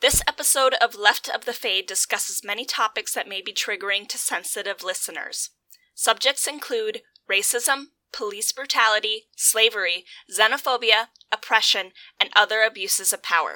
This episode of Left of the Fade discusses many topics that may be triggering to sensitive listeners. Subjects include racism, police brutality, slavery, xenophobia, oppression, and other abuses of power.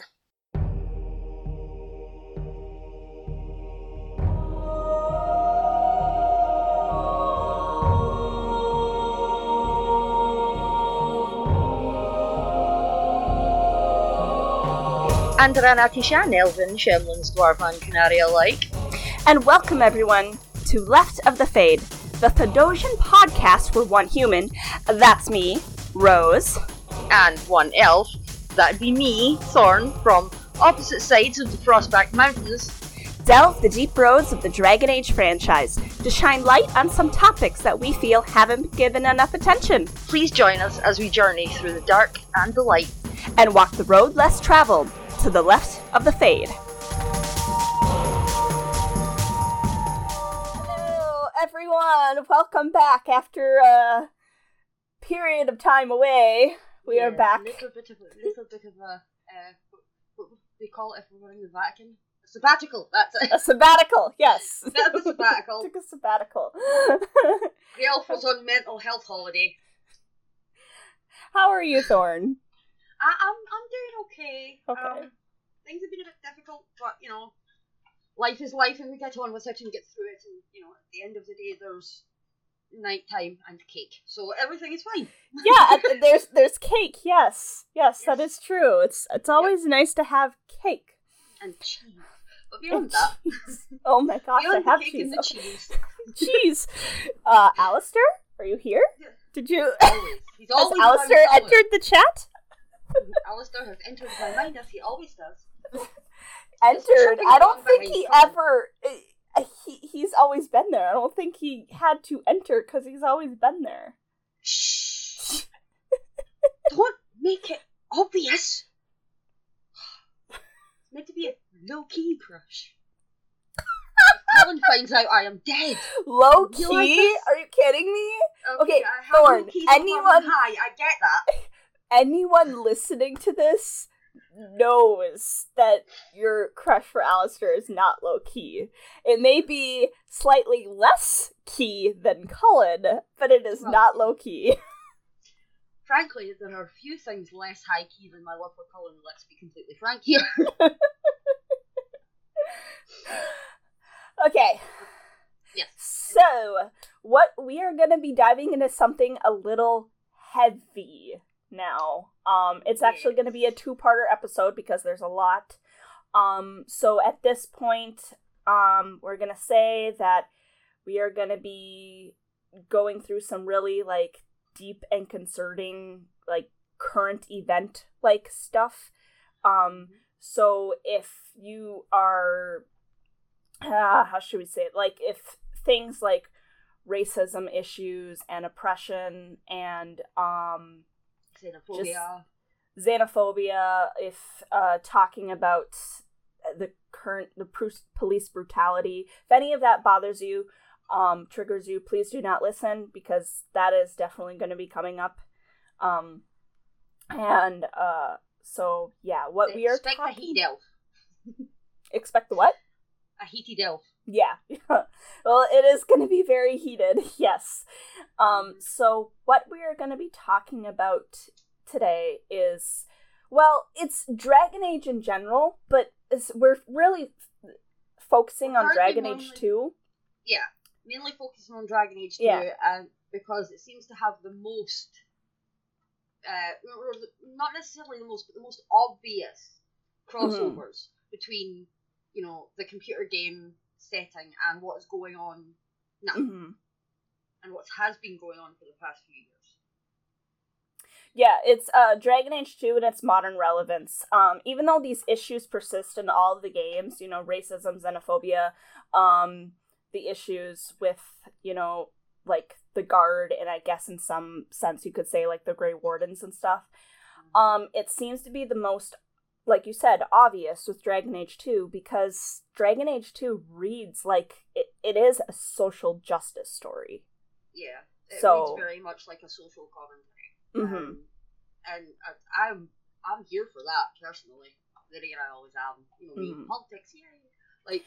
Andran Atishan, Elvin, Shemlin's Dwarvan, Canary alike. And welcome everyone to Left of the Fade, the Thedosian podcast where one human, that's me, Rose, and one elf, that'd be me, Thorn, from opposite sides of the Frostback Mountains, delve the deep roads of the Dragon Age franchise to shine light on some topics that we feel haven't been given enough attention. Please join us as we journey through the dark and the light, and walk the road less traveled to the left of the fade. Hello, everyone. Welcome back after a period of time away. We are back. A little bit of a what do we call it if we're in the Vatican? A sabbatical. That's it. A sabbatical. Yes. A bit of a sabbatical. Took a sabbatical. The elf was on mental health holiday. How are you, Thorn? I'm doing okay. Okay. Things have been a bit difficult, but, you know, life is life and we get on with it and get through it. And, you know, at the end of the day, there's nighttime and cake. So everything is fine. Yeah, there's cake, yes. Yes, that is true. It's always nice to have cake. And cheese. But beyond that... Oh my gosh, I have cake cheese. And the cheese. Cheese. Alistair, are you here? Yeah. Did you... Always. He's Has always Alistair entered the chat? Alistair has entered my mind as he always does. Entered? I don't think he ever... He's always been there. I don't think he had to enter because he's always been there. Shh. Don't make it obvious. It's meant to be a low-key crush. If Colin finds out I am dead. Low key? Like Are you kidding me? Okay, I have Thorn, low-key anyone... Hi, I get that. Anyone listening to this knows that your crush for Alistair is not low-key. It may be slightly less key than Cullen, but it is not low-key. Frankly, there are few things less high-key than my love for Cullen, let's be completely frank here. Okay. Yes. So, what we are going to be diving into something a little heavy now. It's actually going to be a two-parter episode because there's a lot. So at this point, we're going to say that we are going to be going through some really, like, deep and concerning, like, current event, like, stuff. So if you are, how should we say it? Like, if things like racism issues and oppression and, xenophobia, if talking about the police brutality, if any of that bothers you, triggers you, please do not listen because that is definitely going to be coming up. So yeah, what we are talking... Expect a heat elf. Expect the what? A heated elf. Yeah. Well, it is going to be very heated, yes. So what we are going to be talking about today is, well, it's Dragon Age in general, but we're really focusing on Dragon Age 2. Yeah, mainly focusing on Dragon Age 2, because it seems to have the most, not necessarily the most, but the most obvious crossovers between, you know, the computer game setting and what is going on now, and what has been going on for the past few years. Yeah, it's Dragon Age 2 and its modern relevance. Even though these issues persist in all of the games, you know, racism, xenophobia, the issues with, you know, like the Guard, and I guess in some sense you could say like the Grey Wardens and stuff, it seems to be the most, like you said, obvious with Dragon Age 2, because Dragon Age 2 reads like it is a social justice story. Yeah, it reads very much like a social commentary. And I'm here for that, personally. there I always am. You know, me, politics, yay. Like,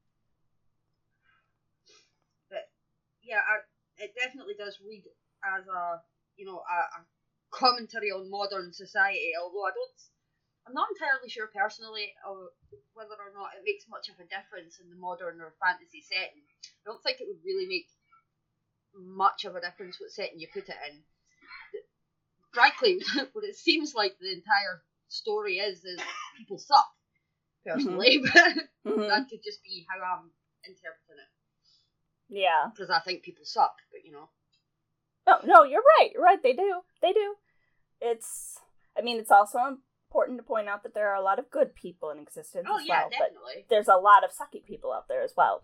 but yeah, it definitely does read as a, you know, a commentary on modern society. Although I'm not entirely sure personally whether or not it makes much of a difference in the modern or fantasy setting. I don't think it would really make much of a difference what setting you put it in. Frankly, what it seems like the entire story is people suck, personally, but that could just be how I'm interpreting it. Yeah. Because I think people suck, but you know. No, you're right, they do. It's also important to point out that there are a lot of good people in existence as well. Definitely. But there's a lot of sucky people out there as well.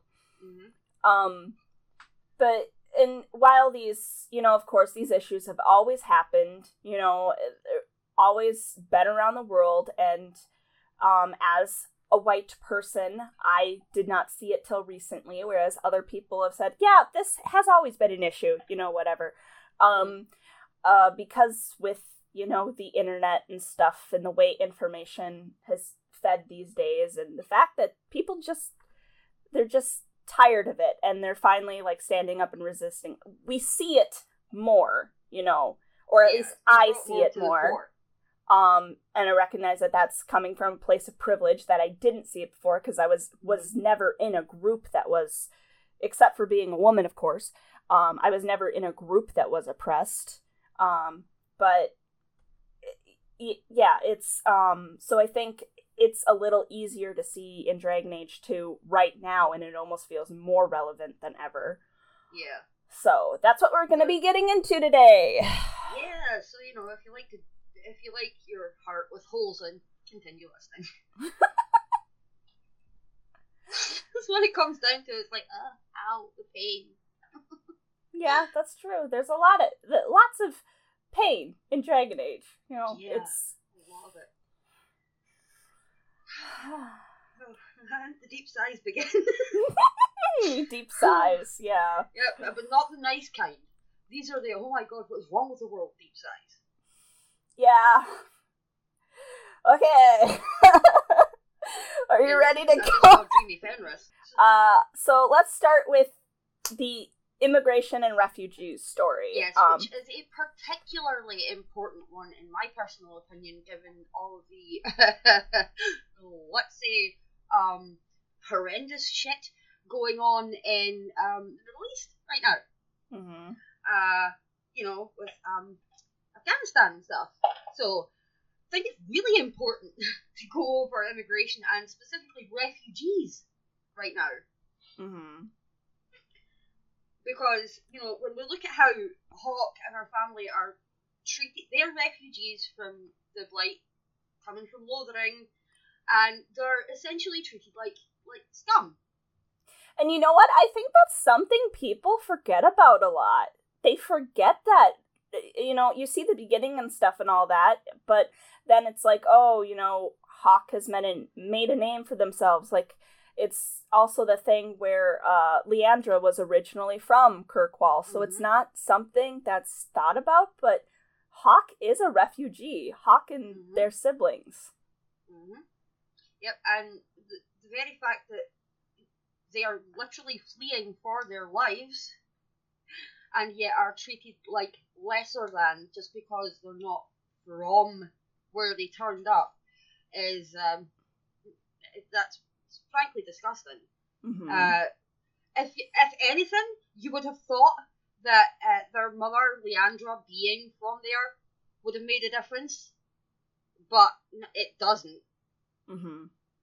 But and while these, you know, of course, these issues have always happened, you know, always been around the world, and as a white person, I did not see it till recently, whereas other people have said, yeah, this has always been an issue, you know, whatever. Because with, you know, the internet and stuff and the way information has fed these days, and the fact that people they're just tired of it, and they're finally, like, standing up and resisting. We see it more, you know, or at least I see it more. And I recognize that that's coming from a place of privilege that I didn't see it before, because I was never in a group that was, except for being a woman, of course, I was never in a group that was oppressed. But yeah, it's, so I think it's a little easier to see in Dragon Age 2 right now, and it almost feels more relevant than ever. Yeah. So that's what we're going to be getting into today. Yeah, so, you know, if you like your heart with holes in, continue listening. That's what it comes down to. It's like, ow, the pain. Yeah, that's true. There's lots of pain in Dragon Age. You know, it's... I love it. And the deep sighs begin. Deep sighs, yeah. Yeah, but not the nice kind. These are the, oh my god, what is wrong with the world deep sighs. Yeah. Okay. Are you ready to go? So let's start with the immigration and refugees story. Yes, which is a particularly important one in my personal opinion, given all of the, let's say, horrendous shit going on in the Middle East right now. Mm-hmm. You know, with Afghanistan and stuff. So I think it's really important to go over immigration and specifically refugees right now. Mm-hmm. Because, you know, when we look at how Hawke and her family are treated, they're refugees from the Blight, coming from Lothering, and they're essentially treated like scum. And you know what? I think that's something people forget about a lot. They forget that, you know, you see the beginning and stuff and all that, but then it's like, oh, you know, Hawke has made a name for themselves. Like, it's also the thing where Leandra was originally from Kirkwall, so it's not something that's thought about, but Hawke is a refugee. Hawke and their siblings. Mm-hmm. Yep, and the very fact that they are literally fleeing for their lives, and yet are treated like lesser than just because they're not from where they turned up, is that's frankly disgusting. Mm-hmm. If anything, you would have thought that their mother, Leandra, being from there would have made a difference, but it doesn't. Mm-hmm.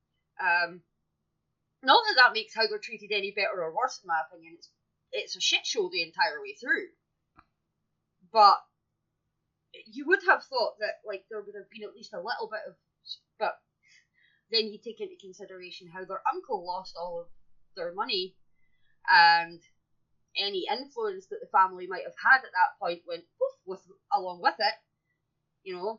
Not that makes how they're treated any better or worse, in my opinion. It's a shit show the entire way through. But you would have thought that, like, there would have been at least a little bit of... But then you take into consideration how their uncle lost all of their money, and any influence that the family might have had at that point went poof along with it. You know?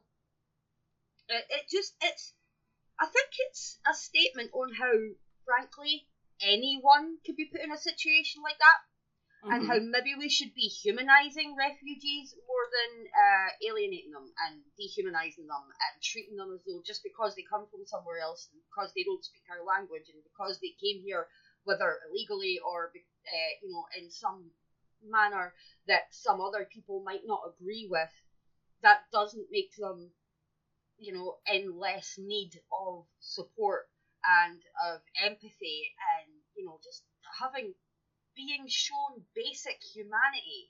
I think it's a statement on how, frankly, anyone could be put in a situation like that. and how maybe we should be humanizing refugees more than alienating them and dehumanizing them and treating them as though just because they come from somewhere else and because they don't speak our language and because they came here, whether illegally or in some manner that some other people might not agree with, that doesn't make them in less need of support and of empathy and just being shown basic humanity.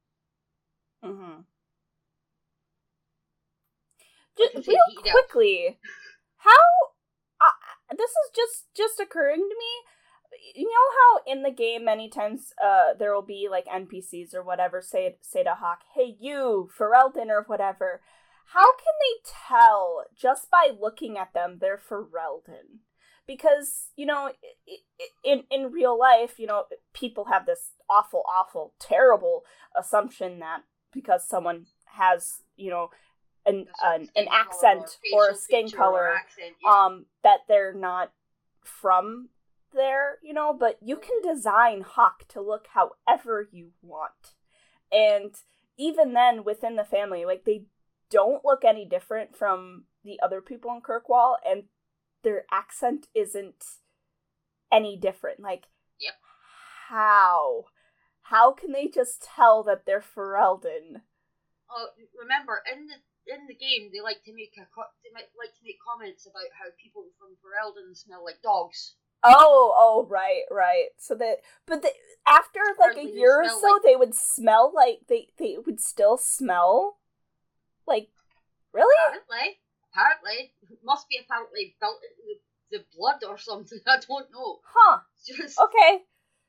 Just real quickly, how this is just occurring to me. You know how in the game many times there will be like NPCs or whatever say to Hawk, "Hey you, Ferelden," or whatever. How can they tell just by looking at them they're Ferelden? Because, in real life, people have this awful, terrible assumption that because someone has, an accent or a skin color, that they're not from there, but you can design Hawk to look however you want. And even then, within the family, like, they don't look any different from the other people in Kirkwall, and their accent isn't any different. Like, yep. How can they just tell that they're Ferelden? Remember, in the game, they like to make comments about how people from Ferelden smell like dogs. Oh, right. So after like a year or so, they would smell like they would still smell like, really? Apparently, it must be apparently built into the blood or something. I don't know. Huh? Okay.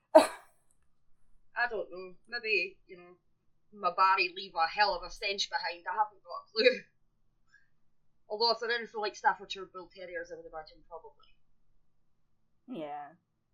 I don't know. Maybe my body leave a hell of a stench behind. I haven't got a clue. Although if they're anything like Staffordshire Bull Terriers, I would imagine probably. Yeah.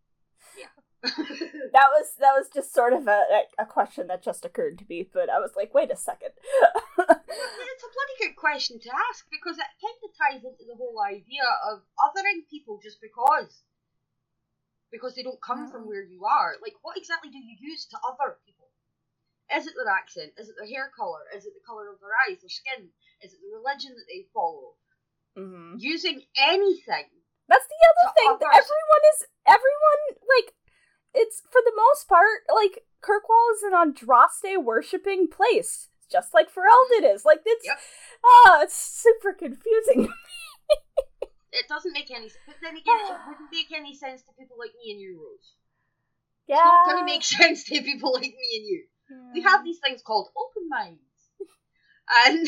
That was just sort of a question that just occurred to me, but I was like, wait a second. It's a bloody good question to ask, because it kind of ties into the whole idea of othering people just because they don't come from where you are. Like, what exactly do you use to other people? Is it their accent? Is it their hair colour? Is it the colour of their eyes, their skin? Is it the religion that they follow? Using anything. That's the other thing. Everyone, like, it's, for the most part, like, Kirkwall is an Andraste worshipping place, just like Ferelden is. Like, it's, it's super confusing. It doesn't make any sense. But then again, it wouldn't make any sense to people like me and you, Rose. Yeah. It's not going to make sense to people like me and you. Yeah. We have these things called open minds. And,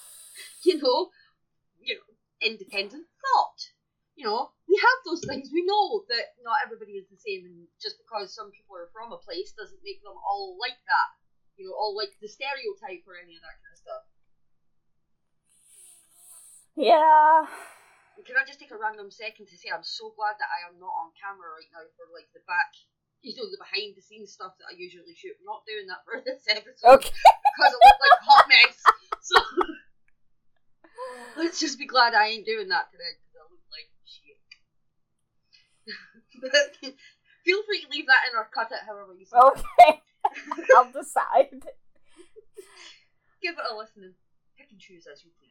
independent thought. We have those things. We know that not everybody is the same, and just because some people are from a place doesn't make them all like that. All like the stereotype or any of that kind of stuff. Yeah. Can I just take a random second to say I'm so glad that I am not on camera right now for like the back, the behind the scenes stuff that I usually shoot. I'm not doing that for this episode because I look like a hot mess. So let's just be glad I ain't doing that today because I look like shit. But feel free to leave that in or cut it however you see. Okay. I'll decide. Give it a listen and pick and choose as you please.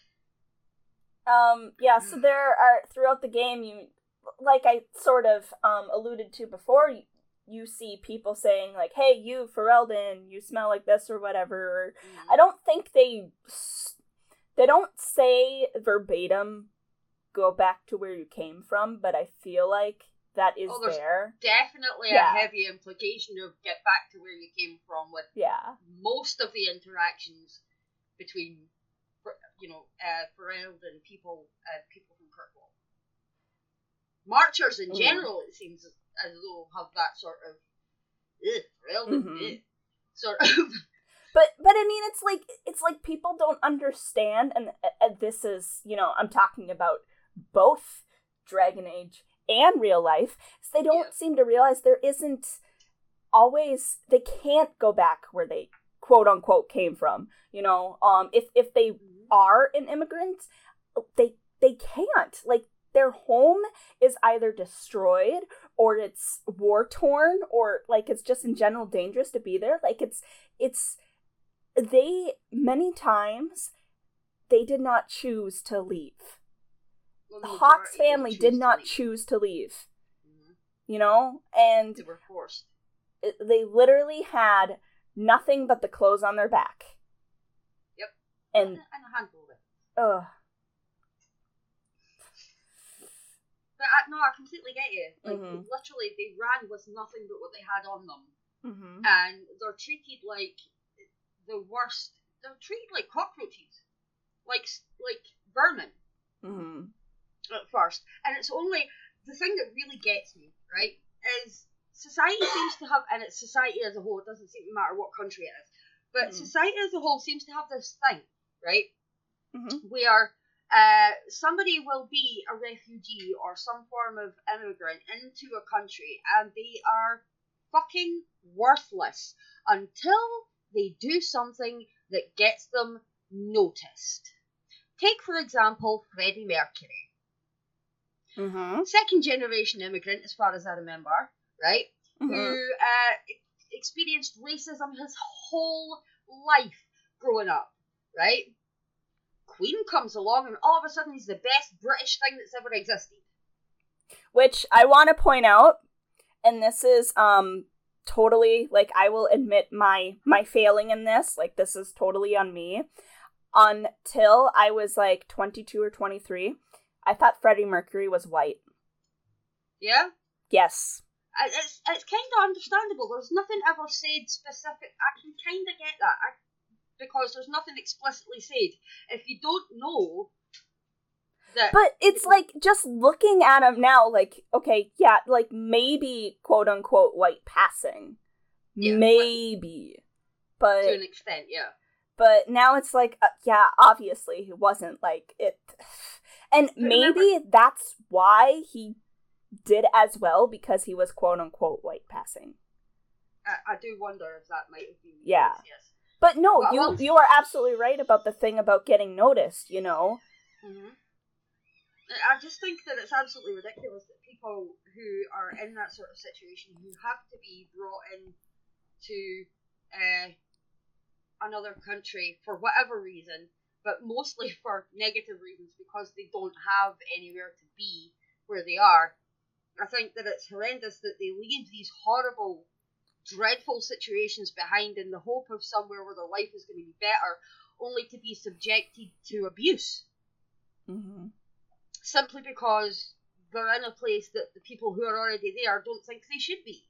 So there are, throughout the game, you, like I sort of alluded to before, you see people saying, like, hey, you, Ferelden, you smell like this or whatever. I don't think they don't say verbatim, go back to where you came from, but I feel like that is there. Definitely a heavy implication of get back to where you came from with most of the interactions between Ferelden people from Kirkwall. Marchers in general, it seems as though have that sort of Ferelden sort of. But I mean, it's like people don't understand, and this is, I'm talking about both Dragon Age and real life, so they don't seem to realize there isn't always, they can't go back where they quote unquote came from. If they are an immigrant, they can't. Like, their home is either destroyed or it's war-torn, or, like, it's just in general dangerous to be there. Like, many times, they did not choose to leave. Well, The Hawks family did not choose to leave. Mm-hmm. You know? And they were forced. They literally had nothing but the clothes on their back. Yep. And a handful of it. Ugh. But I completely get you. Like, literally, they ran with nothing but what they had on them. Mm-hmm. And they're treated like the worst. They're treated like cockroaches. Like vermin. Mm-hmm. At first. And it's only, the thing that really gets me, right, is society seems to have, and it's society as a whole, it doesn't seem to matter what country it is, but society as a whole seems to have this thing, right, where somebody will be a refugee or some form of immigrant into a country, and they are fucking worthless until they do something that gets them noticed. Take, for example, Freddie Mercury. Second generation immigrant, as far as I remember, right? Who experienced racism his whole life growing up, right? Queen comes along and all of a sudden he's the best British thing that's ever existed. Which I want to point out, and this is totally, like, I will admit my failing in this, like, this is totally on me. Until I was like 22 or 23, I thought Freddie Mercury was white. Yeah? Yes. It's kind of understandable. There's nothing ever said specific. I can kind of get that. Because there's nothing explicitly said. If you don't know that... But it's like, just looking at him now, like, okay, yeah, like, maybe, quote-unquote, white passing. Yeah, maybe. But to an extent, yeah. But now it's like, yeah, obviously he wasn't, like, it... And maybe that's why he did as well, because he was quote-unquote white passing. I do wonder if that might have been the case, yes. But no, you are absolutely right about the thing about getting noticed, you know? I just think that it's absolutely ridiculous that people who are in that sort of situation, who have to be brought in to another country for whatever reason, but mostly for negative reasons because they don't have anywhere to be where they are. I think that it's horrendous that they leave these horrible, dreadful situations behind in the hope of somewhere where their life is going to be better, only to be subjected to abuse. Simply because they're in a place that the people who are already there don't think they should be.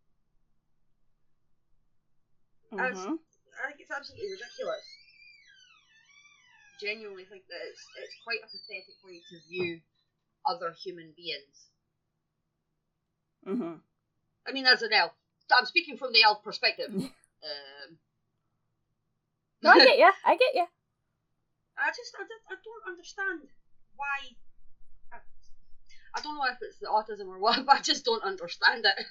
I think it's absolutely ridiculous. Genuinely think that it's quite a pathetic way to view other human beings. I mean, as an elf. I'm speaking from the elf perspective. No, I get ya. I don't understand why. I don't know if it's the autism or what, but I just don't understand it.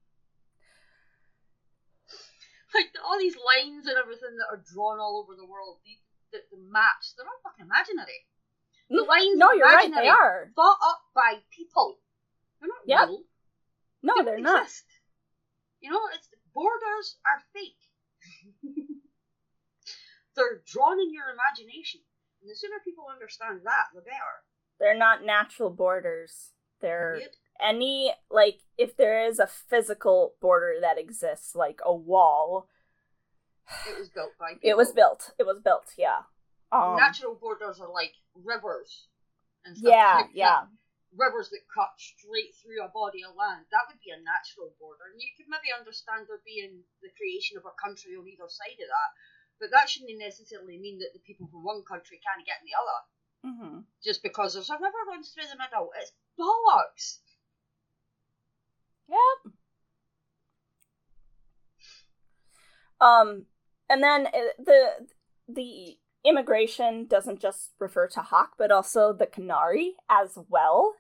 Like, all these lines and everything that are drawn all over the world, the maps, they're all fucking imaginary. The lines no, you're right, they are. Thought up by people. They're not real. No, they they're exist. not. You know, borders are fake. They're drawn in your imagination. And the sooner people understand that, the better. They're not natural borders. They're any, like, if there is a physical border that exists, like a wall. It was built by people. It was built, yeah. Natural borders are like rivers and stuff. Rivers that cut straight through a body of land. That would be a natural border. And you could maybe understand there being the creation of a country on either side of that. But that shouldn't necessarily mean that the people from one country can't get in the other. Just because there's a river runs through the middle. It's bollocks. Yep. And then the immigration doesn't just refer to Hawk, but also the Canary as well.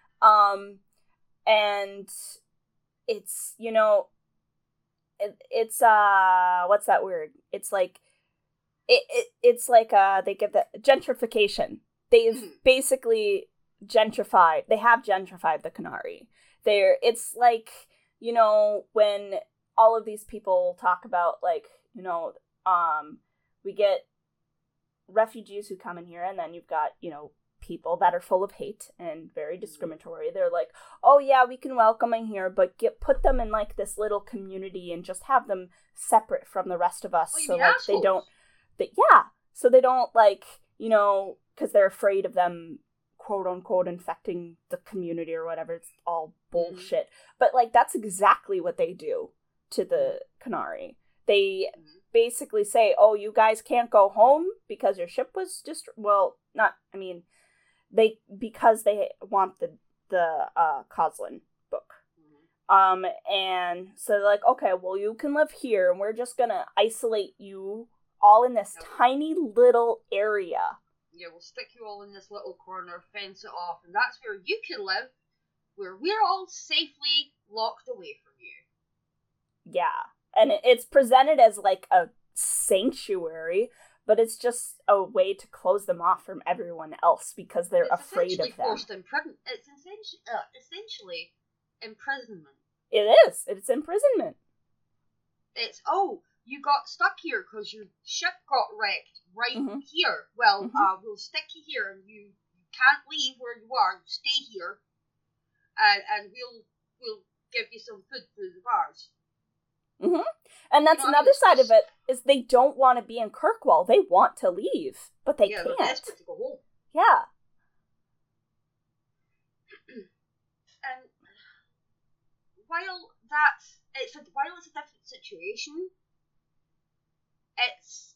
And it's, you know, it's what's that word? It's like it's like they get the gentrification. They've basically gentrified. They have gentrified the Canary. It's like, you know, when all of these people talk about, like, you know, we get refugees who come in here, and then you've got, you know, people that are full of hate and very discriminatory. They're like, oh yeah, we can welcome them here, but put them in like this little community and just have them separate from the rest of us, so like they don't, so they don't, like, you know, because they're afraid of them, quote unquote, infecting the community or whatever. It's all bullshit. But like that's exactly what they do to the Canary. They basically say, oh, you guys can't go home because your ship was just, well, not, I mean, because they want the Coslin book. And so they're like, okay, well, you can live here, and we're just gonna isolate you all in this tiny little area. Yeah, we'll stick you all in this little corner, fence it off, and that's where you can live, where we're all safely locked away from you. Yeah. And it's presented as like a sanctuary, but it's just a way to close them off from everyone else because they're afraid of them. Forced it's essentially imprisonment. It is. It's imprisonment. It's, oh, you got stuck here because your ship got wrecked here. Well, we'll stick you here, and you can't leave where you are. You stay here, and we'll give you some food through the bars. And that's another side of it, is they don't want to be in Kirkwall. They want to leave, but they can't. They're desperate to go home. Yeah. And while it's a different situation, it's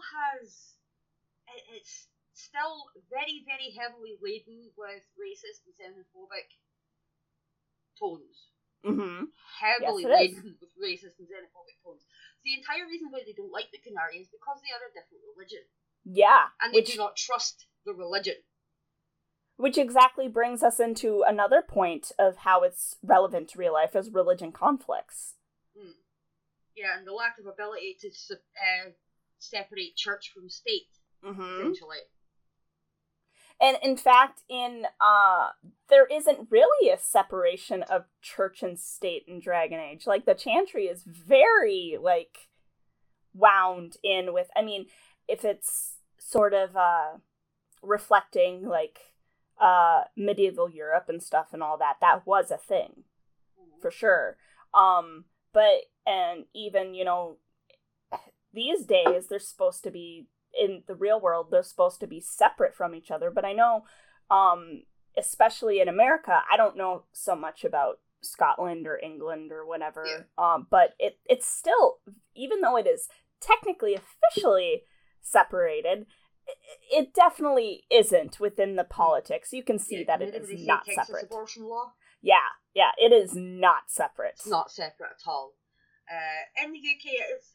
still very, very heavily laden with racist and xenophobic tones. Heavily laden with racist and xenophobic tones. The entire reason why they don't like the Canary is because they are a different religion. Yeah. And they do not trust the religion. Which exactly brings us into another point of how it's relevant to real life as religion conflicts. Yeah, and the lack of ability to separate church from state, essentially. And in fact, there isn't really a separation of church and state in Dragon Age. Like, the Chantry is very, like, wound in with, I mean, if it's sort of reflecting, like, medieval Europe and stuff and all that, that was a thing, for sure. But, and even, you know, these days, they're supposed to be, in the real world, they're supposed to be separate from each other. But I know, especially in America, I don't know so much about Scotland or England or whatever. Yeah. But it's still, even though it is technically officially separated, it definitely isn't within the politics. You can see that it is not separate. Abortion law? Yeah, it is not separate. It's not separate at all. In the UK, it's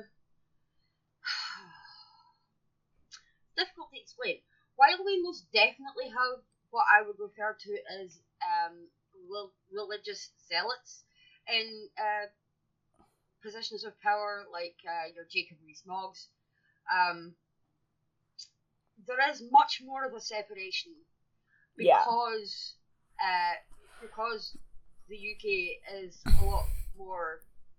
difficult to explain. While we most definitely have what I would refer to as religious zealots in positions of power, like your Jacob Rees-Moggs, there is much more of a separation because the UK is a lot more.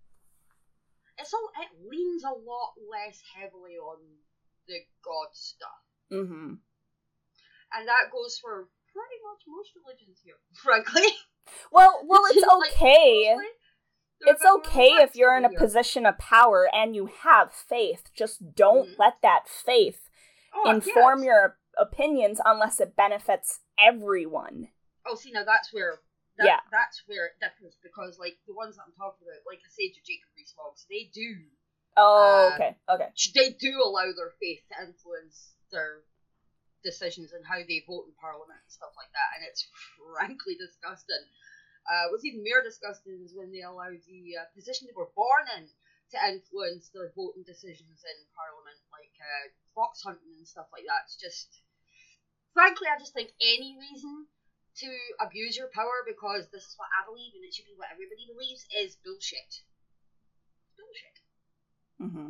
It leans a lot less heavily on the God stuff. And that goes for pretty much most religions here, frankly. Well, it's okay. It's okay if you're in a position of power and you have faith. Just don't let that faith inform your opinions unless it benefits everyone. Oh, see, now that's where that's where it differs, because, like, the ones that I'm talking about, like I said, your Jacob Rees-Moggs, they do. Oh, okay. They do allow their faith to influence their decisions and how they vote in Parliament and stuff like that, and it's frankly disgusting. What's even more disgusting is when they allow the position they were born in to influence their voting decisions in Parliament, like fox hunting and stuff like that. It's just, frankly, I just think any reason to abuse your power because this is what I believe and it should be what everybody believes is bullshit. Bullshit.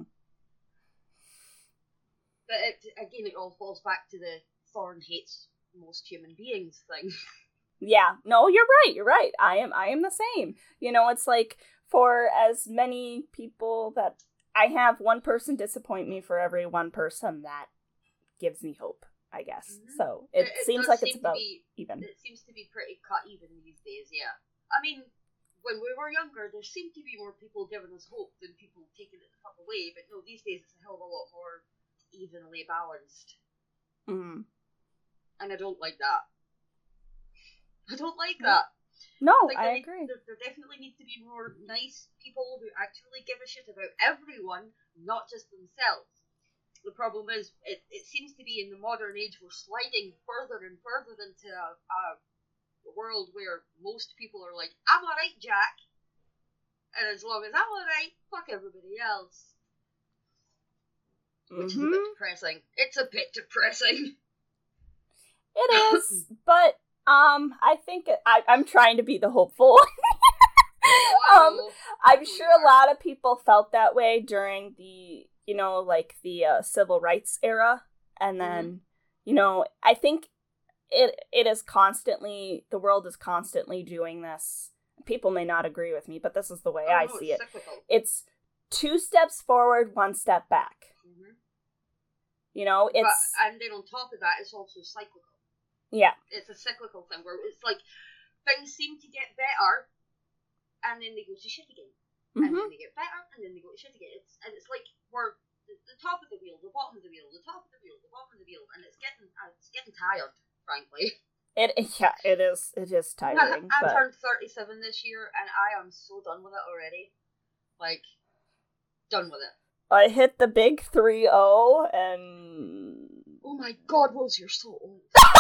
But it all falls back to the Thorne hates most human beings thing. Yeah, no, you're right. I am the same. You know, it's like, for as many people that I have, one person disappoint me for every one person that gives me hope, I guess. Mm-hmm. So it seems like it's about even. It seems to be pretty cut even these days, yeah. I mean, when we were younger, there seemed to be more people giving us hope than people taking it the fuck away, but no, these days it's a hell of a lot more evenly balanced. Mm. And I don't like that. I don't like that. No, I agree. There definitely need to be more nice people who actually give a shit about everyone, not just themselves. The problem is, it seems to be in the modern age, we're sliding further and further into a world where most people are like, I'm alright, Jack. And as long as I'm alright, fuck everybody else. Which is a bit depressing. It's a bit depressing. It is, but I think I'm trying to be the hopeful. I'm sure a lot of people felt that way during the, the civil rights era, and then, I think it is constantly, the world is constantly doing this. People may not agree with me, but this is the way I see it. Cyclical. It's 2 steps forward, 1 step back. Mm-hmm. And then on top of that, it's also cyclical. Yeah. It's a cyclical thing where it's like things seem to get better and then they go to shit again. Mm-hmm. And then they get better and then they go to shit again. It's like we're the top of the wheel, the bottom of the wheel, the top of the wheel, the bottom of the wheel, and it's getting tired, frankly. It is tiring. I turned 37 this year and I am so done with it already. Like, done with it. I hit the big 3-0 and... Oh my god, Rose, you're so old.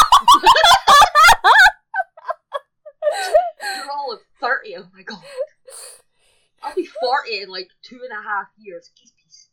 You're all of 30, oh my god. I'll be 40 in like 2.5 years. Kiss peace.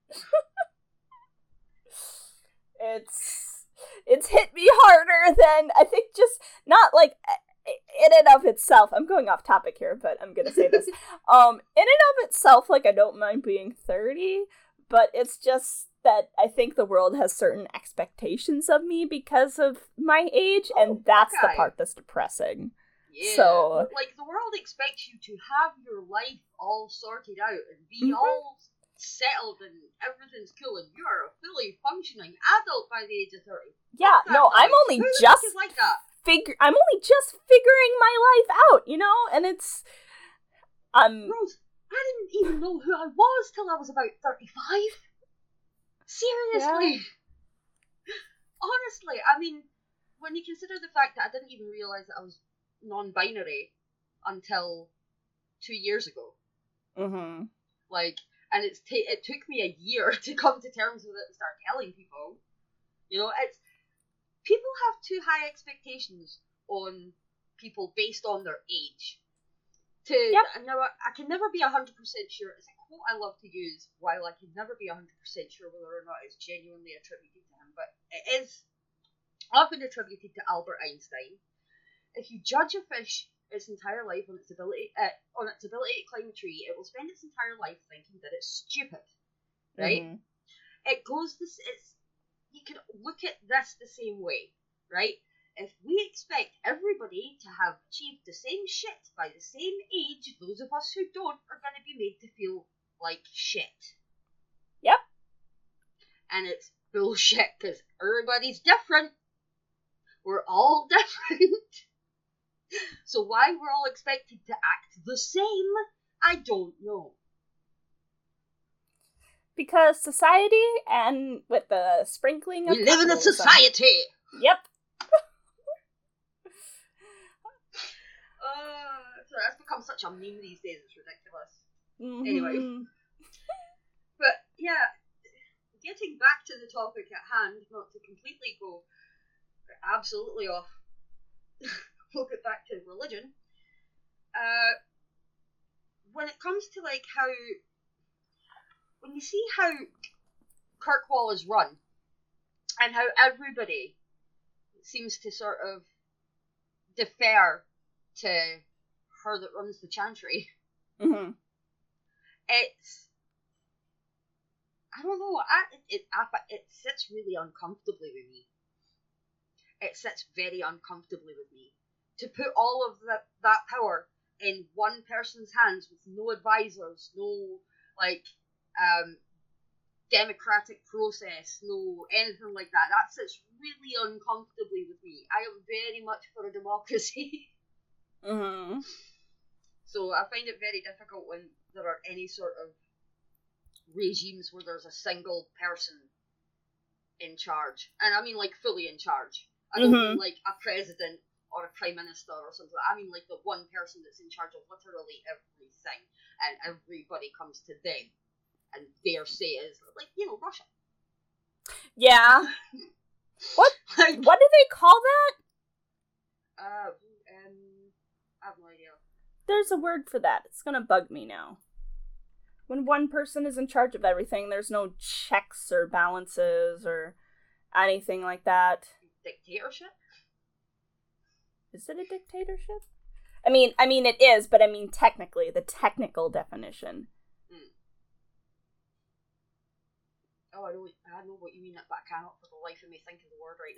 It's hit me harder than, I think, just not like in and of itself. I'm going off topic here, but I'm gonna say this. In and of itself, like, I don't mind being 30, but it's just that I think the world has certain expectations of me because of my age, and that's the part that's depressing. Yeah. So, like, the world expects you to have your life all sorted out and be all settled and everything's cool, and you're a fully functioning adult by the age of 30. Yeah, no, I'm only just like that? I'm only just figuring my life out, and it's Rose, I didn't even know who I was till I was about 35. Seriously. Yeah. Honestly, I mean, when you consider the fact that I didn't even realise that I was non-binary until 2 years ago. Mm-hmm. Like, and it took me a year to come to terms with it and start telling people. It's people have too high expectations on people based on their age. Now, I can never be 100% sure. It's a quote I love to use, while I can never be 100% sure whether or not it's genuinely attributed to him, but it is often attributed to Albert Einstein. If you judge a fish its entire life on its ability to climb a tree, it will spend its entire life thinking that it's stupid, right? Mm-hmm. You can look at this the same way, right? If we expect everybody to have achieved the same shit by the same age, those of us who don't are going to be made to feel like shit. Yep. And it's bullshit, because everybody's different. We're all different. So why we're all expected to act the same, I don't know. Because society, and with the sprinkling of we live in a society! Yep. So that's become such a meme these days, it's ridiculous. Mm-hmm. Anyway. But, yeah, getting back to the topic at hand, not to completely go absolutely off, we'll get back to religion. When it comes to, like, when you see how Kirkwall is run, and how everybody seems to sort of defer to her that runs the chantry, mm-hmm. I don't know, it sits really uncomfortably with me. it sits very uncomfortably with me. To put all of that power in one person's hands with no advisors, no, like, democratic process, no anything like that. That sits really uncomfortably with me. I am very much for a democracy. Mm-hmm. So I find it very difficult when there are any sort of regimes where there's a single person in charge. And I mean, like, fully in charge. I don't mean like a president or a prime minister or something. I mean like the one person that's in charge of literally everything, and everybody comes to them. And their say is, like, Russia. Yeah. What? Like, what do they call that? I have no idea. There's a word for that. It's gonna bug me now. When one person is in charge of everything, there's no checks or balances or anything like that. Dictatorship? Is it a dictatorship? I mean it is, but I mean technically, the technical definition. Oh, I know what you mean, but I cannot for the life of me think of the word right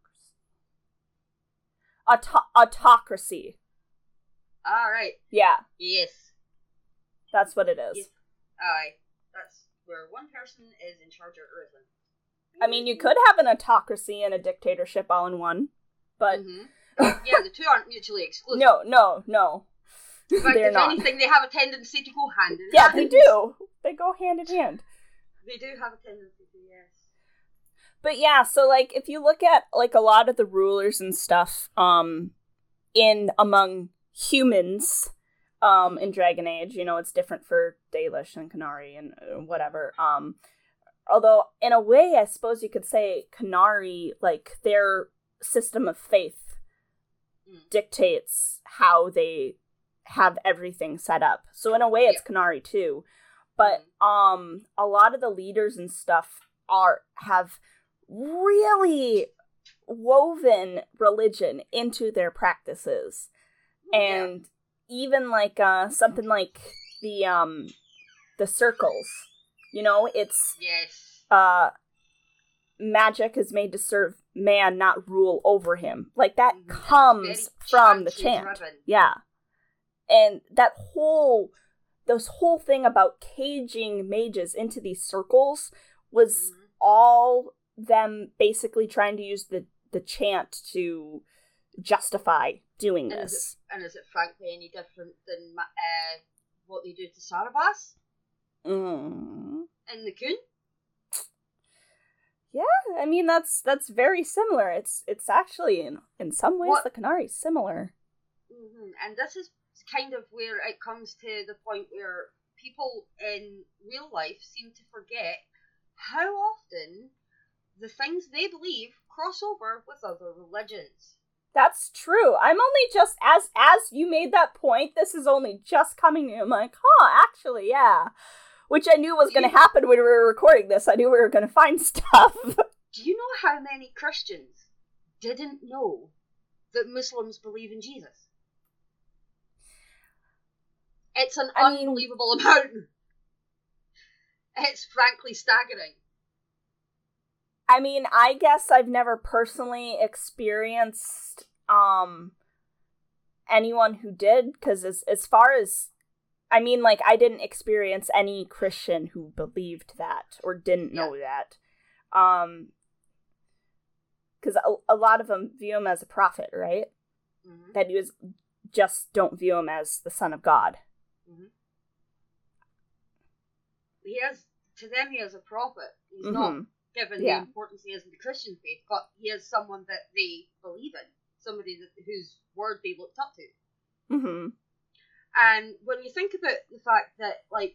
now. Autocracy. Ah, right. Yeah. Yes. That's what it is. Yes. Aye. That's where one person is in charge of everything. I mean, you could have an autocracy and a dictatorship all in one, but... Yeah, the two aren't mutually exclusive. No. In fact, They're if not. anything, they have a tendency to go hand in hand. Yeah, they do. They go hand in hand. They do have a tendency to, yes. But yeah, so, like, if you look at, like, a lot of the rulers and stuff, in among humans, in Dragon Age, it's different for Dalish and Qunari and whatever, although, in a way, I suppose you could say Qunari, like, their system of faith dictates how they have everything set up. So, in a way, it's Qunari, too. But a lot of the leaders and stuff have really woven religion into their practices. And even like something like the circles, it's magic is made to serve man, not rule over him. Like that comes from the chant. Driven. Yeah. And this whole thing about caging mages into these circles was all them basically trying to use the chant to justify doing this. Is it frankly any different than what they do to Sarabas? In the Khun? Yeah, I mean that's very similar. It's actually in some ways the Qunari similar. And this is kind of where it comes to the point where people in real life seem to forget how often the things they believe cross over with other religions. That's true. I'm only just, as you made that point, this is only just coming to me. I'm like, actually, yeah. Which I knew was going to happen when we were recording this. I knew we were going to find stuff. Do you know how many Christians didn't know that Muslims believe in Jesus? It's an unbelievable amount. It's frankly staggering. I mean, I guess I've never personally experienced anyone who did, because as far as, I mean, like, I didn't experience any Christian who believed that or didn't know that. Because a lot of them view him as a prophet, right? That he was, just don't view him as the son of God. To them, he is a prophet. He's not given the importance he has in the Christian faith, but he is someone that they believe in, somebody whose word they looked up to. And when you think about the fact that, like,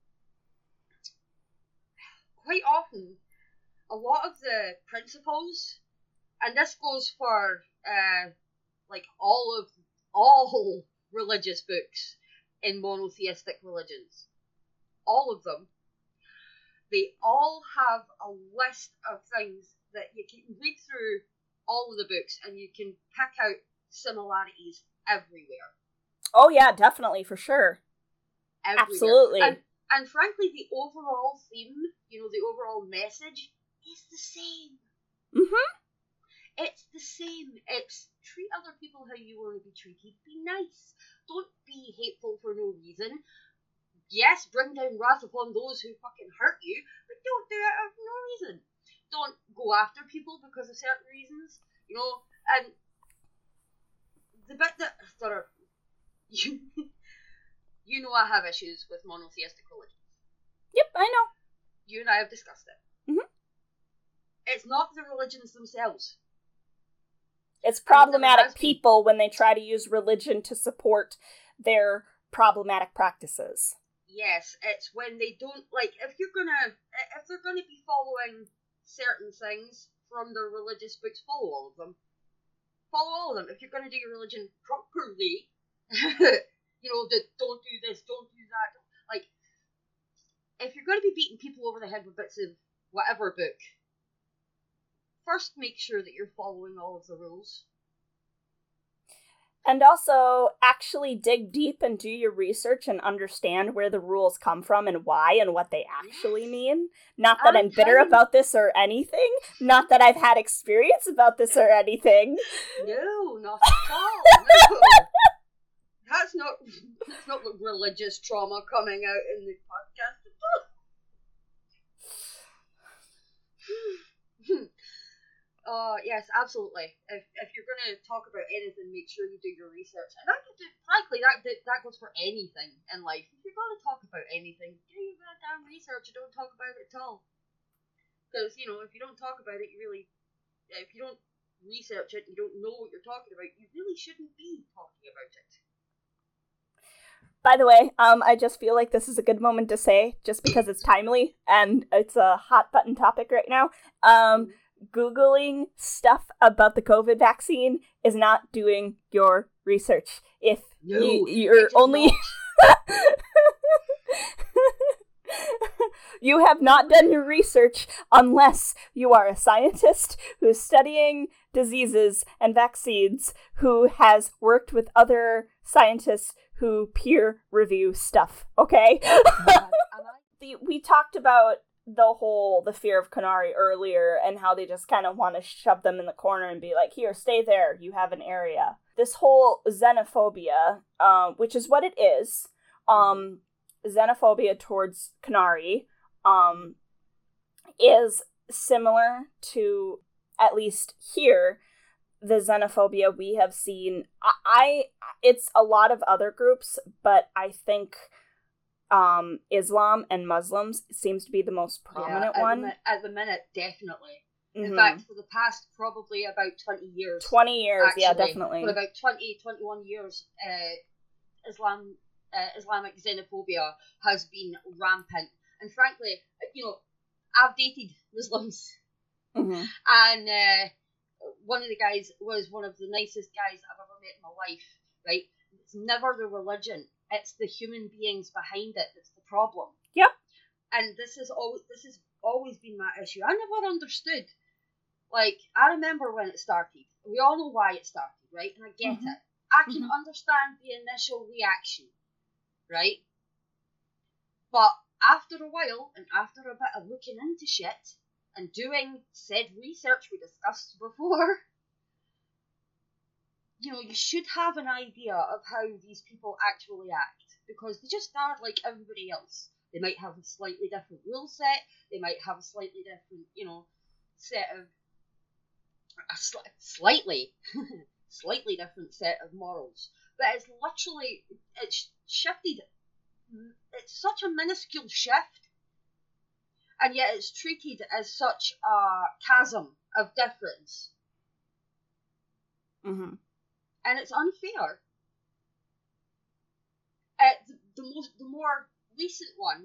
quite often, a lot of the principles, and this goes for, like, all religious books in monotheistic religions, all of them, they all have a list of things that you can read through all of the books and you can pick out similarities everywhere. Oh yeah, definitely, for sure. Everywhere. Absolutely. And frankly, the overall theme, the overall message is the same. It's the same. It's treat other people how you want to be treated. Be nice. Don't be hateful for no reason. Yes, bring down wrath upon those who fucking hurt you, but don't do it for no reason. Don't go after people because of certain reasons, you know. And the bit that you know, I have issues with monotheistic religions. Yep, I know. You and I have discussed it. Mm-hmm. It's not the religions themselves. It's problematic people when they try to use religion to support their problematic practices. Yes, it's when they don't, like, if they're gonna be following certain things from their religious books, follow all of them. Follow all of them. If you're gonna do your religion properly, you know, don't do this, don't do that. Like, if you're gonna be beating people over the head with bits of whatever book, first make sure that you're following all of the rules. And also, actually dig deep and do your research and understand where the rules come from and why and what they actually mean. Not that I'm bitter about this or anything. Not that I've had experience about this or anything. No, not at all. No. That's not like religious trauma coming out in the podcast at all. Yes, absolutely. If you're going to talk about anything, make sure you do your research. And frankly, that goes for anything in life. If you're going to talk about anything, do your goddamn research and don't talk about it at all. Because, you know, if you don't talk about it, if you don't research it, you don't know what you're talking about, you really shouldn't be talking about it. By the way, I just feel like this is a good moment to say, just because it's timely and it's a hot button topic right now. Googling stuff about the COVID vaccine is not doing your research. If you're only... You have not done your research unless you are a scientist who's studying diseases and vaccines, who has worked with other scientists who peer review stuff, okay? We talked about the fear of Kenari earlier and how they just kind of want to shove them in the corner and be like, here, stay there, you have an area. This whole xenophobia, which is what it is, xenophobia towards Kenari, is similar to, at least here, the xenophobia we have seen. It's a lot of other groups, but I think Islam and Muslims seems to be the most prominent one. At the minute, definitely. In fact, for the past probably about 20 years. 20 years, actually, yeah, definitely. For about 21 years, Islamic xenophobia has been rampant. And frankly, you know, I've dated Muslims. Mm-hmm. And one of the guys was one of the nicest guys I've ever met in my life, right? It's never the religion. It's the human beings behind it that's the problem. Yep. And this has always been my issue. I never understood. Like, I remember when it started. We all know why it started, right? And I get it. I can understand the initial reaction, right? But after a while, and after a bit of looking into shit, and doing said research we discussed before, you know, you should have an idea of how these people actually act, because they just are like everybody else. They might have a slightly different rule set, they might have a slightly different, you know, set of, slightly different set of morals, but it's shifted. It's such a minuscule shift, and yet it's treated as such a chasm of difference. Mm-hmm. And it's unfair. The more recent one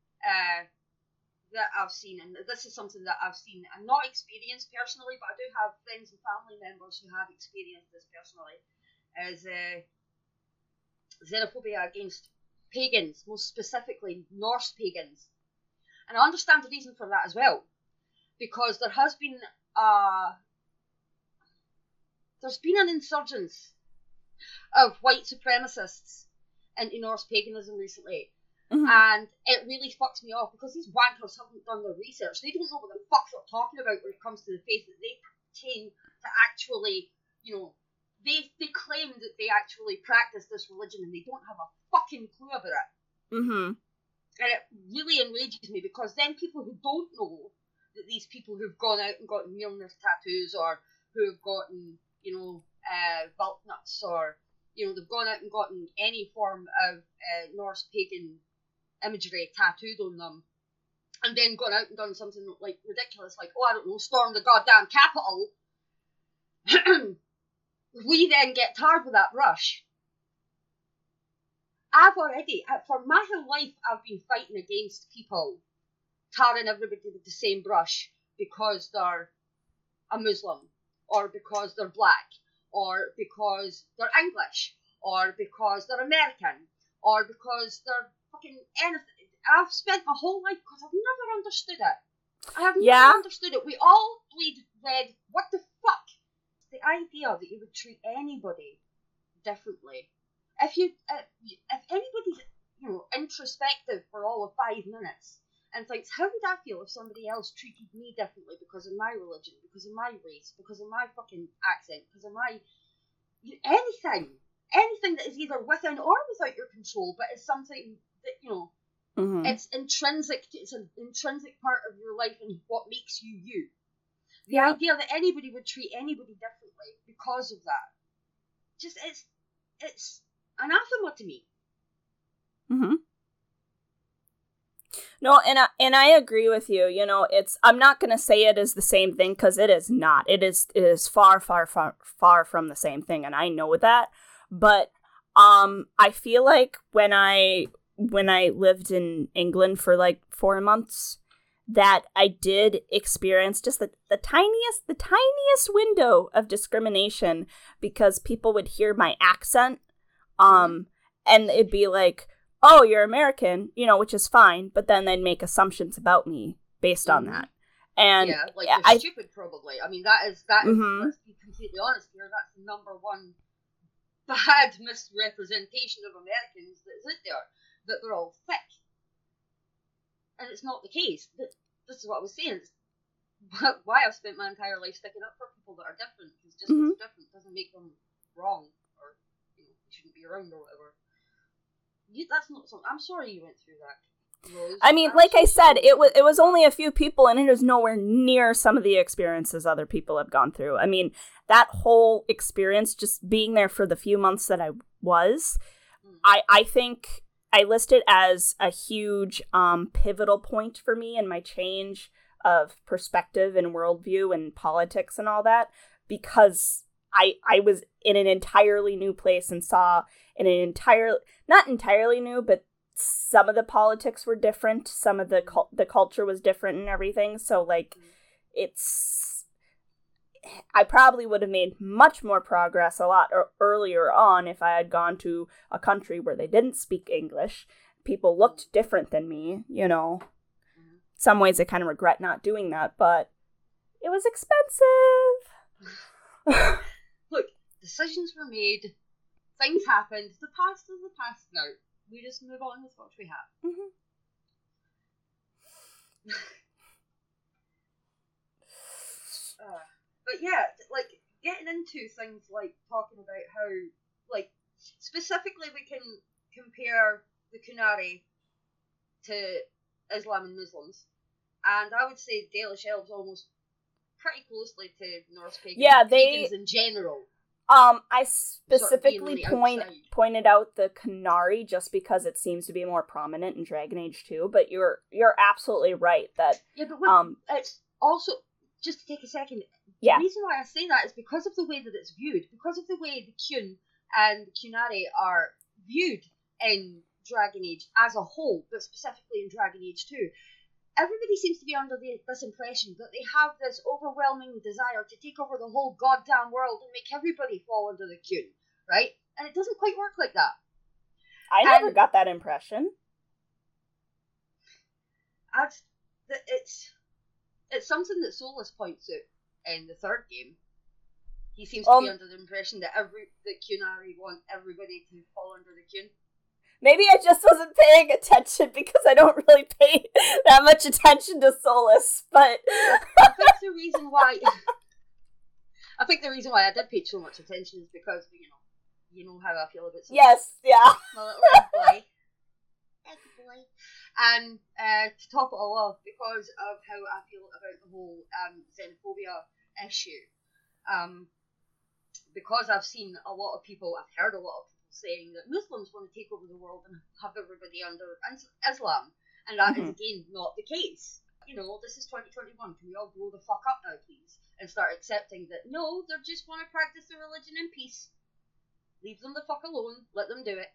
that I've seen, and this is something that I've seen and not experienced personally, but I do have friends and family members who have experienced this personally, is xenophobia against pagans, most specifically Norse pagans. And I understand the reason for that as well, because there has been there's been an insurgence of white supremacists into Norse paganism recently. Mm-hmm. And it really fucks me off, because these wankers haven't done their research. They don't know what the fuck they're talking about when it comes to the faith that they pertain to actually, they claim that they actually practice this religion and they don't have a fucking clue about it. Mm-hmm. And it really enrages me, because then people who don't know that these people who've gone out and gotten Mjolnir tattoos, or who have gotten, Valknuts, or, they've gone out and gotten any form of Norse pagan imagery tattooed on them, and then gone out and done something like ridiculous, like, I don't know, storm the goddamn Capitol. We then get tarred with that brush. For my whole life, I've been fighting against people tarring everybody with the same brush because they're a Muslim, or because they're black, or because they're English, or because they're American, or because they're fucking anything. I've spent my whole life, because I've never understood it. I have never understood it. We all bleed red. What the fuck? The idea that you would treat anybody differently. If anybody's, introspective for all of 5 minutes and thinks, how would I feel if somebody else treated me differently because of my religion, because of my race, because of my fucking accent, because of my anything that is either within or without your control, but it's something that, it's intrinsic. It's an intrinsic part of your life and what makes you you. The idea that anybody would treat anybody differently because of that, just it's anathema to me. Mm-hmm. No, and I agree with you. I'm not gonna say it is the same thing, because it is not. It is far, far, far, far from the same thing, and I know that. But I feel like when I lived in England for like 4 months, that I did experience just the tiniest window of discrimination, because people would hear my accent, and it'd be like, oh, you're American, which is fine, but then they'd make assumptions about me based on that. And you're stupid, probably. I mean, that is, let's be completely honest here, that's the number one bad misrepresentation of Americans that is out there, that they're all thick. And it's not the case. This is what I was saying. It's why I've spent my entire life sticking up for people that are different, because just because they're different doesn't make them wrong, or they shouldn't be around, or whatever. That's not something. I'm sorry you went through that, Rose. I mean, like I said, it was only a few people, and it is nowhere near some of the experiences other people have gone through. I mean, that whole experience, just being there for the few months that I was, I think I list it as a huge pivotal point for me in my change of perspective and worldview and politics and all that, because I was in an entirely new place and saw in an not entirely new, but some of the politics were different, some of the culture was different and everything. So like, I probably would have made much more progress a lot earlier on if I had gone to a country where they didn't speak English. People looked different than me, Some ways I kind of regret not doing that, but it was expensive. Look, decisions were made, things happened, the past is the past now. We just move on with what we have. But yeah, like, getting into things like talking about how, like, specifically we can compare the Qunari to Islam and Muslims, and I would say Dalish elves almost pretty closely to Norse pagans in general. I specifically pointed out the Qunari just because it seems to be more prominent in Dragon Age 2, but you're absolutely right that it's also, just to take a second, the reason why I say that is because of the way that it's viewed, because of the way the Qun and Qunari are viewed in Dragon Age as a whole, but specifically in Dragon Age 2. Everybody seems to be under this impression that they have this overwhelming desire to take over the whole goddamn world and make everybody fall under the Qun, right? And it doesn't quite work like that. I never got that impression. It's something that Solus points out in the third game. He seems to be under the impression that the Qunari want everybody to fall under the Qun. Maybe I just wasn't paying attention because I don't really pay that much attention to Solus, but I think the reason why I think the reason why I did pay so much attention is because, you know how I feel about something. Yes, yeah. My little boy. And to top it all off, because of how I feel about the whole xenophobia issue, because I've seen a lot of people, I've heard a lot of people saying that Muslims want to take over the world and have everybody under Islam, and that is again not the case. This is 2021. Can we all grow the fuck up now, please, and start accepting that no, they just want to practice their religion in peace. Leave them the fuck alone. Let them do it.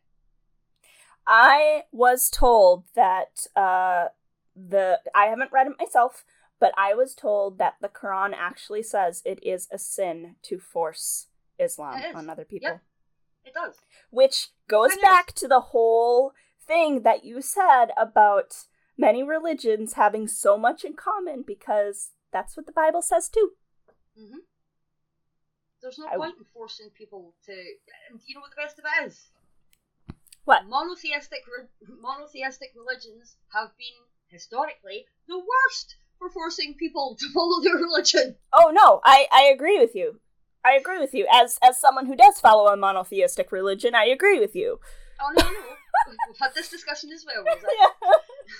I was told that I haven't read it myself, but I was told that the Quran actually says it is a sin to force Islam on other people. Yep, it does. Which goes back to the whole thing that you said about many religions having so much in common, because that's what the Bible says too. Mm-hmm. There's no point in forcing people to... And you know what the best of it is? What? Monotheistic religions have been, historically, the worst for forcing people to follow their religion. Oh, no, I agree with you. I agree with you. As someone who does follow a monotheistic religion, I agree with you. Oh, no. We've had this discussion as well, was it? Yeah.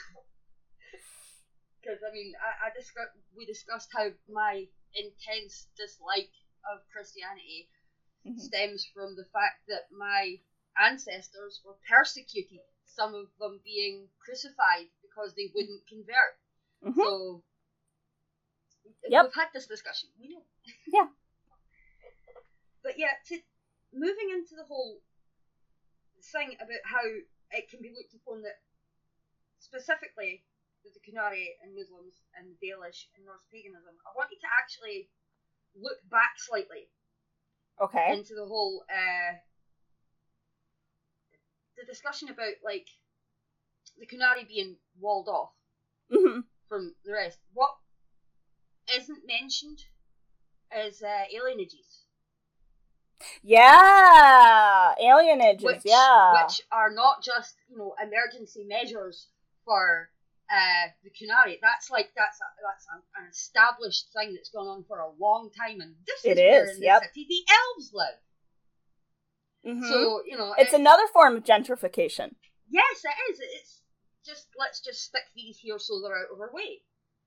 Because, we discussed how my intense dislike of Christianity stems from the fact that my ancestors were persecuted, some of them being crucified because they wouldn't convert. Mm-hmm. So, we've had this discussion, we know. Yeah. But yeah, moving into the whole thing about how it can be looked upon that specifically with the Qunari and Muslims and the Dalish and Norse paganism, I want you to actually look back slightly. Okay. Into the whole the discussion about like the Qunari being walled off from the rest. What isn't mentioned is alienages. Yeah, alienages. Which are not just emergency measures for the Qunari. That's an established thing that's gone on for a long time, and this is where in the city the elves live. Mm-hmm. So it's another form of gentrification. Yes, it is. It's just let's just stick these here so they're out of our way,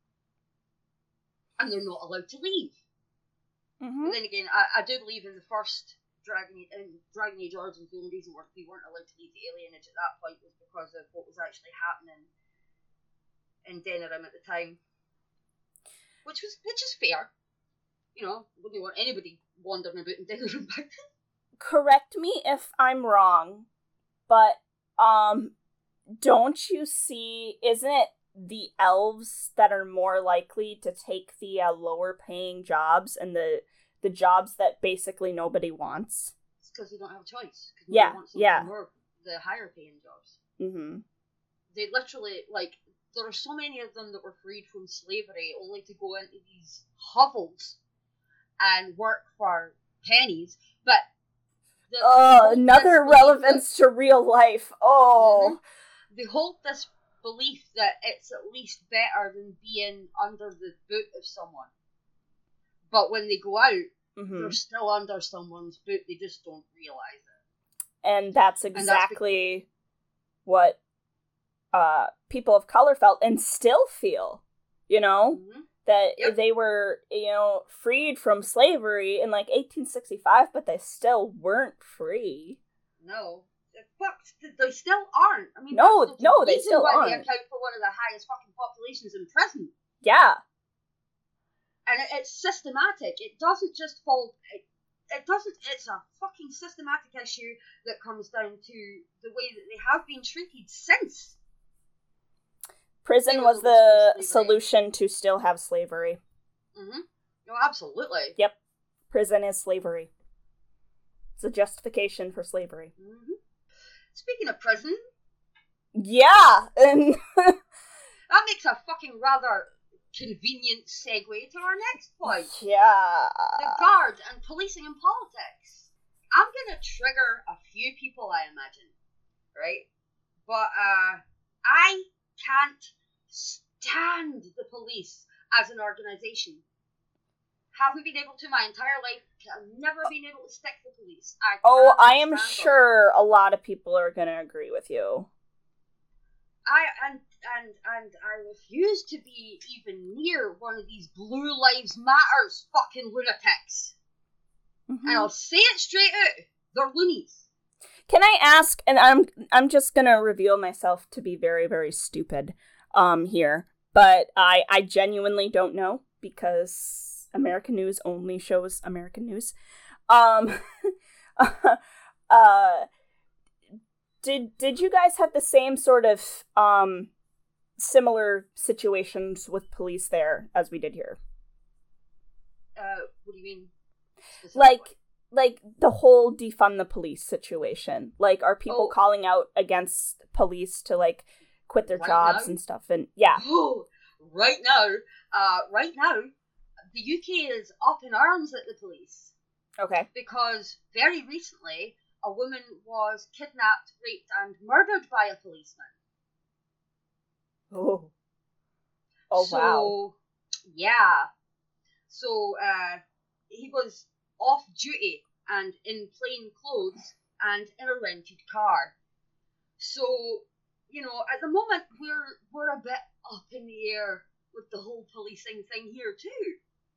and they're not allowed to leave. Mm-hmm. But then again, I do believe in the first Dragon Age Origins, the only reason we weren't allowed to leave the alienage at that point was because of what was actually happening in Denerim at the time, which is fair. Wouldn't want anybody wandering about in Denerim back then. Correct me if I'm wrong, but don't you see? Isn't it the elves that are more likely to take the lower paying jobs and the jobs that basically nobody wants? It's because they don't have a choice. Yeah. More the higher paying jobs. Mm-hmm. They literally there are so many of them that were freed from slavery only to go into these hovels and work for pennies. But another relevance to real life. Oh, they hold this belief that it's at least better than being under the boot of someone. But when they go out, they're still under someone's boot. They just don't realize it. And that's exactly what people of color felt and still feel, that they were, freed from slavery in 1865, but they still weren't free. No. They still aren't. No, they still aren't. They account for one of the highest fucking populations in prison. Yeah. And it's systematic. It doesn't just fall... It's a fucking systematic issue that comes down to the way that they have been treated since. Prison was the solution to still have slavery. Mm-hmm. No, absolutely. Yep. Prison is slavery. It's a justification for slavery. Mm-hmm. Speaking of prison... Yeah! That makes a fucking rather convenient segue to our next point. Yeah. The guard and policing and politics. I'm gonna trigger a few people, I imagine. Right? But, I can't stand the police as an organisation. Haven't been able to my entire life. I've never been able to stick the police. I am sure a lot of people are going to agree with you. I refuse to be even near one of these Blue Lives Matters fucking lunatics. Mm-hmm. And I'll say it straight out. They're loonies. Can I ask, and I'm just going to reveal myself to be very, very stupid here, but I genuinely don't know because American News only shows American News. Did you guys have the same sort of similar situations with police there as we did here? What do you mean? Like the whole defund the police situation. Like, are people calling out against police to like quit their jobs and stuff? And yeah. Oh, right now, the UK is up in arms at the police. Okay. Because very recently, a woman was kidnapped, raped, and murdered by a policeman. Oh. Oh, so, wow. Yeah. So, he was off duty and in plain clothes and in a rented car. So, you know, at the moment, we're a bit up in the air with the whole policing thing here, too.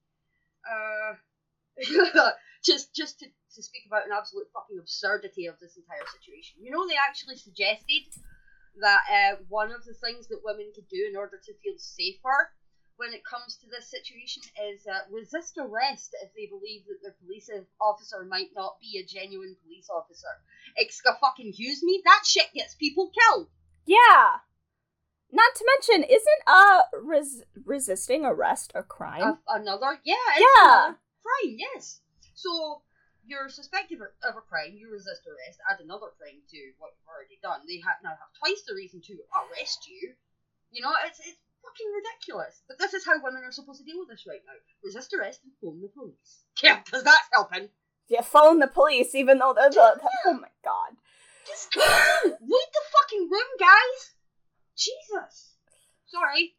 Just to speak about an absolute fucking absurdity of this entire situation. You know, they actually suggested that one of the things that women could do in order to feel safer when it comes to this situation is resist arrest if they believe that their police officer might not be a genuine police officer. Excuse me, that shit gets people killed. Yeah. Not to mention, isn't resisting arrest a crime? Another crime, yes. So, you're suspected of a crime, you resist arrest, add another crime to what you've already done. They now have twice the reason to arrest you. You know, it's fucking ridiculous. But this is how women are supposed to deal with this right now. Resist arrest and phone the police. Yeah, because that's helping. Yeah, phone the police, even though they're oh my god. Just read the fucking room, guys. Jesus. Sorry.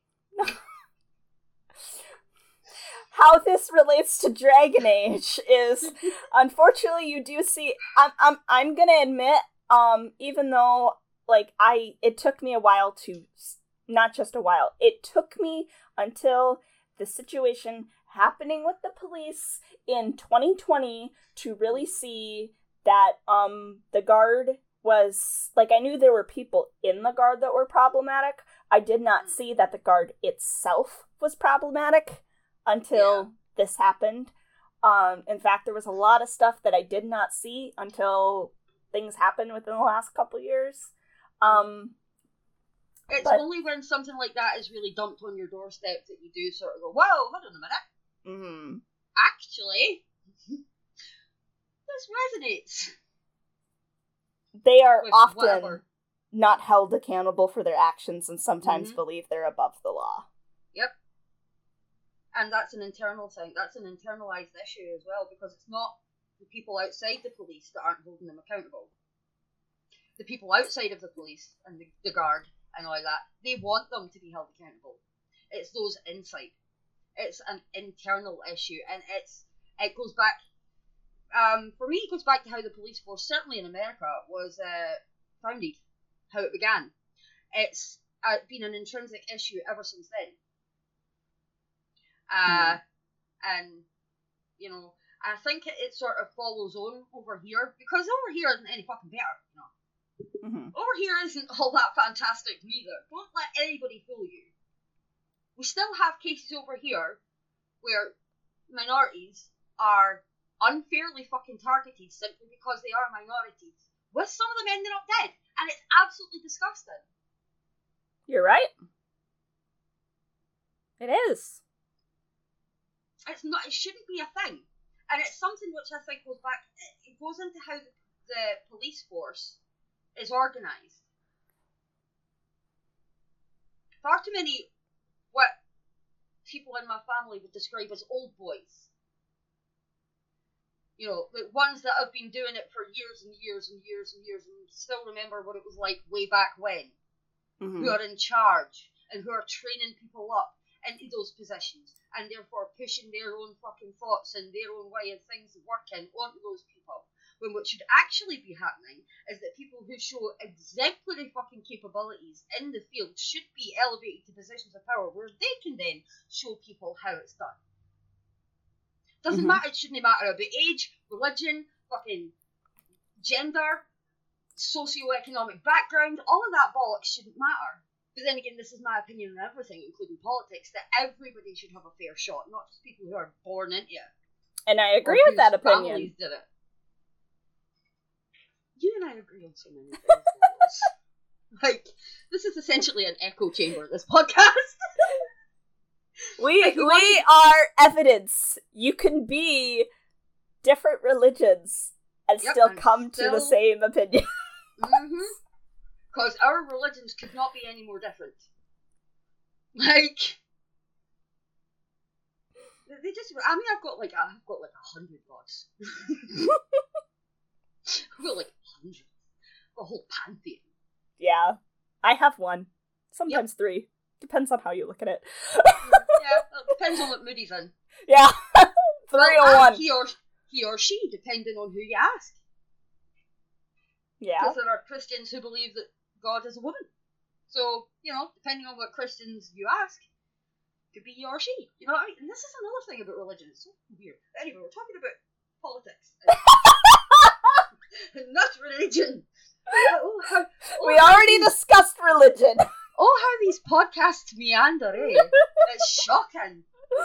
How this relates to Dragon Age is, unfortunately, you do see. I'm gonna admit, even though it took me a while to, not just a while, it took me until the situation happening with the police in 2020 to really see that the guard was, I knew there were people in the guard that were problematic. I did not see that the guard itself was problematic until this happened. In fact, there was a lot of stuff that I did not see until things happened within the last couple years. It's only when something like that is really dumped on your doorstep that you do sort of go, whoa, hold on a minute. Mm-hmm. Actually, this resonates. They are often not held accountable for their actions and sometimes believe they're above the law. Yep. And that's an internal thing. That's an internalized issue as well, because it's not the people outside the police that aren't holding them accountable. The people outside of the police and the guard and all that, they want them to be held accountable. It's those inside. It's an internal issue, and it goes back. For me, it goes back to how the police force, certainly in America, was founded, how it began. It's been an intrinsic issue ever since then. And, you know, I think it sort of follows on over here, because over here isn't any fucking better, you know. Mm-hmm. Over here isn't all that fantastic neither. Don't let anybody fool you. We still have cases over here where minorities are unfairly fucking targeted simply because they are minorities, with some of them ending up dead, and it's absolutely disgusting. You're right. It is. It's not. It shouldn't be a thing, and it's something which I think goes back. It goes into how the police force is organised. Far too many what people in my family would describe as old boys. You know, the ones that have been doing it for years and years and years and years and still remember what it was like way back when. Mm-hmm. Who are in charge and who are training people up into those positions, and therefore pushing their own fucking thoughts and their own way of things working onto those people. When what should actually be happening is that people who show exemplary fucking capabilities in the field should be elevated to positions of power where they can then show people how it's done. Doesn't matter, it shouldn't matter about age, religion, fucking gender, socioeconomic background, all of that bollocks shouldn't matter. But then again, this is my opinion on everything, including politics, that everybody should have a fair shot, not just people who are born into it. And I agree with that opinion. Families did it. You and I agree on so many things. Like, this is essentially an echo chamber, this podcast. We are evidence. You can be different religions and still come to the same opinion. Because our religions could not be any more different. Like, they just, I mean, I've got like 100 gods. I've got like 100. A whole pantheon. Yeah. I have one. Sometimes 3. Depends on how you look at it. Yeah, it depends on what mood he's in. Yeah. 3 or 1. He or she, depending on who you ask. Yeah. Because there are Christians who believe that God is a woman. So, you know, depending on what Christians you ask, could be he or she. You know what I mean? And this is another thing about religion. It's so weird. Anyway, we're talking about politics. And not religion. We already discussed religion. Oh, how these podcasts meander, eh? It's shocking.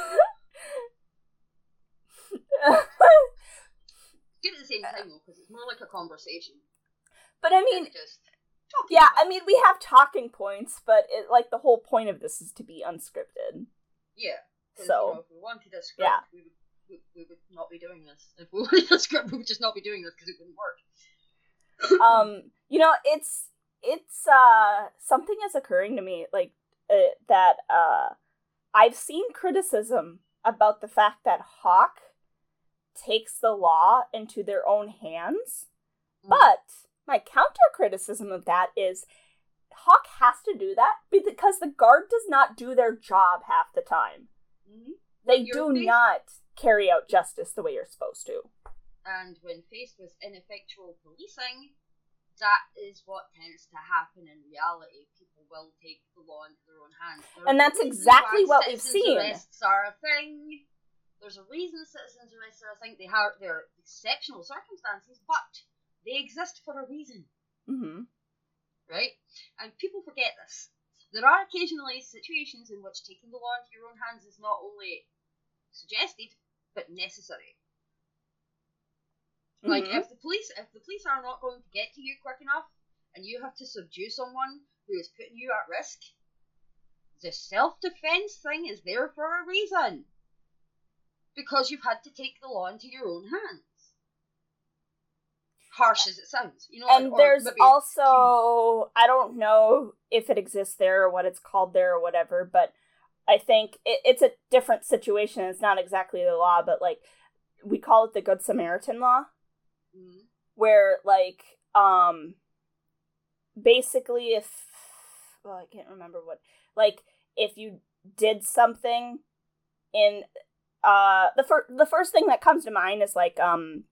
Good at the same time, though, because it's more like a conversation. But I mean, yeah, I mean, we have talking points, but the whole point of this is to be unscripted. Yeah. So, you know, if we wanted a script, we would not be doing this. If we wanted a script, we would just not be doing this because it wouldn't work. You know, it's something is occurring to me, like, that, I've seen criticism about the fact that Hawk takes the law into their own hands, but my counter-criticism of that is Hawk has to do that because the Guard does not do their job half the time. They do not carry out justice the way you're supposed to. And when faced with ineffectual policing, that is what tends to happen in reality. People will take the law into their own hands. And that's exactly what we've seen. Arrests are a thing. There's a reason citizens arrests are a thing. They're exceptional circumstances, but they exist for a reason. Right? And people forget this. There are occasionally situations in which taking the law into your own hands is not only suggested, but necessary. Like, if the police are not going to get to you quick enough, and you have to subdue someone who is putting you at risk, the self-defense thing is there for a reason. Because you've had to take the law into your own hands. Harsh as it sounds, you know. And there's also, I don't know if it exists there or what it's called there or whatever, but I think it's a different situation. It's not exactly the law, but like, we call it the Good Samaritan law. Where, like, basically I can't remember what, like, if you did something in, the first thing that comes to mind is, like,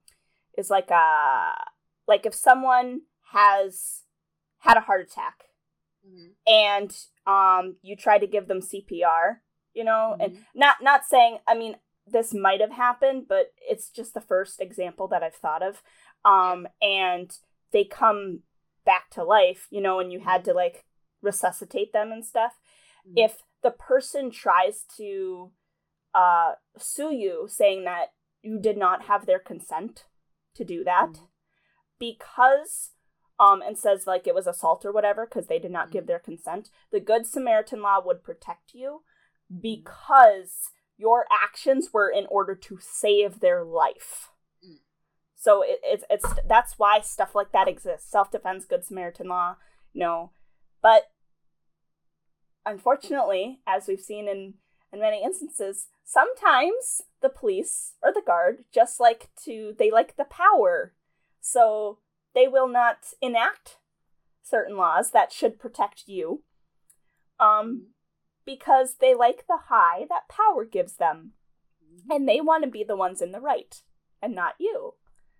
if someone has had a heart attack, and, you try to give them CPR, you know, and not saying, I mean, this might have happened, but it's just the first example that I've thought of. And they come back to life, you know, and you had to, like, resuscitate them and stuff. If the person tries to sue you, saying that you did not have their consent to do that, because, and says, like, it was assault or whatever, because they did not give their consent, the Good Samaritan law would protect you, because your actions were in order to save their life. So it's that's why stuff like that exists. Self-defense, Good Samaritan law, you know. But unfortunately, as we've seen in many instances, sometimes the police or the Guard just like the power. So they will not enact certain laws that should protect you. because they like the high that power gives them. And they want to be the ones in the right, and not you.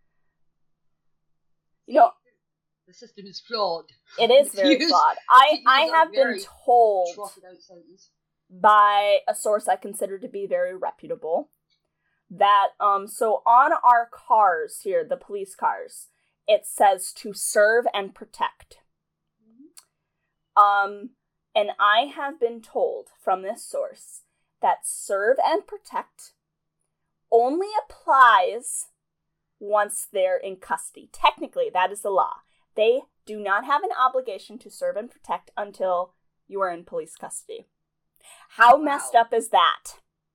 You know, the system is flawed. It is very flawed. I have been told by a source I consider to be very reputable that, so on our cars here, the police cars, it says to serve and protect. And I have been told from this source that serve and protect only applies once they're in custody. Technically, that is the law. They do not have an obligation to serve and protect until you are in police custody. How messed up is that?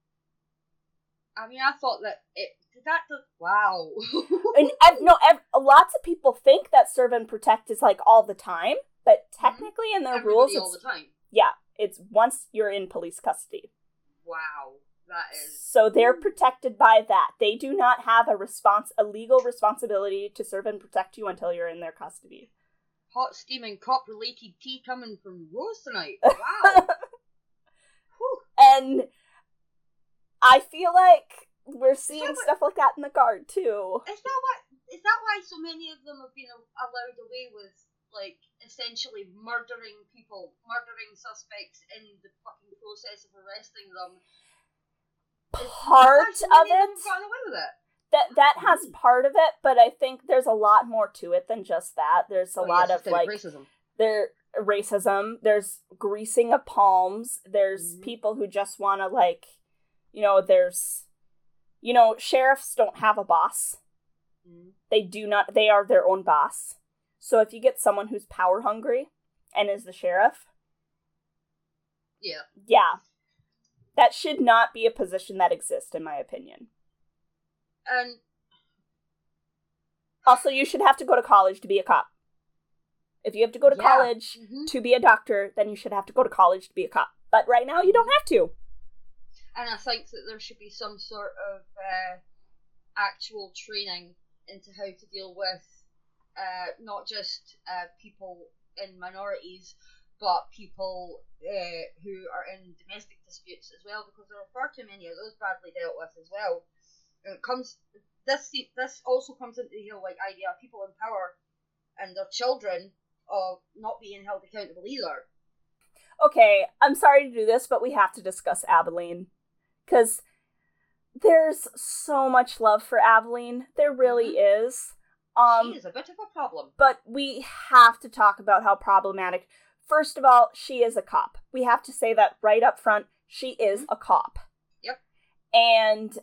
I mean, I thought that wow. And lots of people think that serve and protect is like all the time, but technically in their rules, it's all the time. Yeah, it's once you're in police custody. Wow, that is. So they're protected by that. They do not have a legal responsibility to serve and protect you until you're in their custody. Hot steaming cop-related tea coming from Rose tonight. Wow. And I feel like we're seeing stuff like that in the Guard too. Is that why so many of them have been allowed away with, like, essentially murdering suspects in the fucking process of arresting them? Part of it. Gotten away with it. That has part of it, but I think there's a lot more to it than just that. There's a lot of like racism. There's greasing of palms. There's people who just want to, like, sheriffs don't have a boss. They are their own boss. So if you get someone who's power hungry and is the sheriff, yeah, that should not be a position that exists, in my opinion. And also, you should have to go to college to be a cop. If you have to go to college to be a doctor, then you should have to go to college to be a cop. But right now, you don't have to. And I think that there should be some sort of actual training into how to deal with not just people in minorities, but people who are in domestic disputes as well, because there are far too many of those badly dealt with as well. And this also comes into the whole idea of people in power and their children of not being held accountable either. Okay, I'm sorry to do this, but we have to discuss Aveline. Because there's so much love for Aveline. There really is. She is a bit of a problem. But we have to talk about how problematic. First of all, she is a cop. We have to say that right up front. She is a cop. Yep. And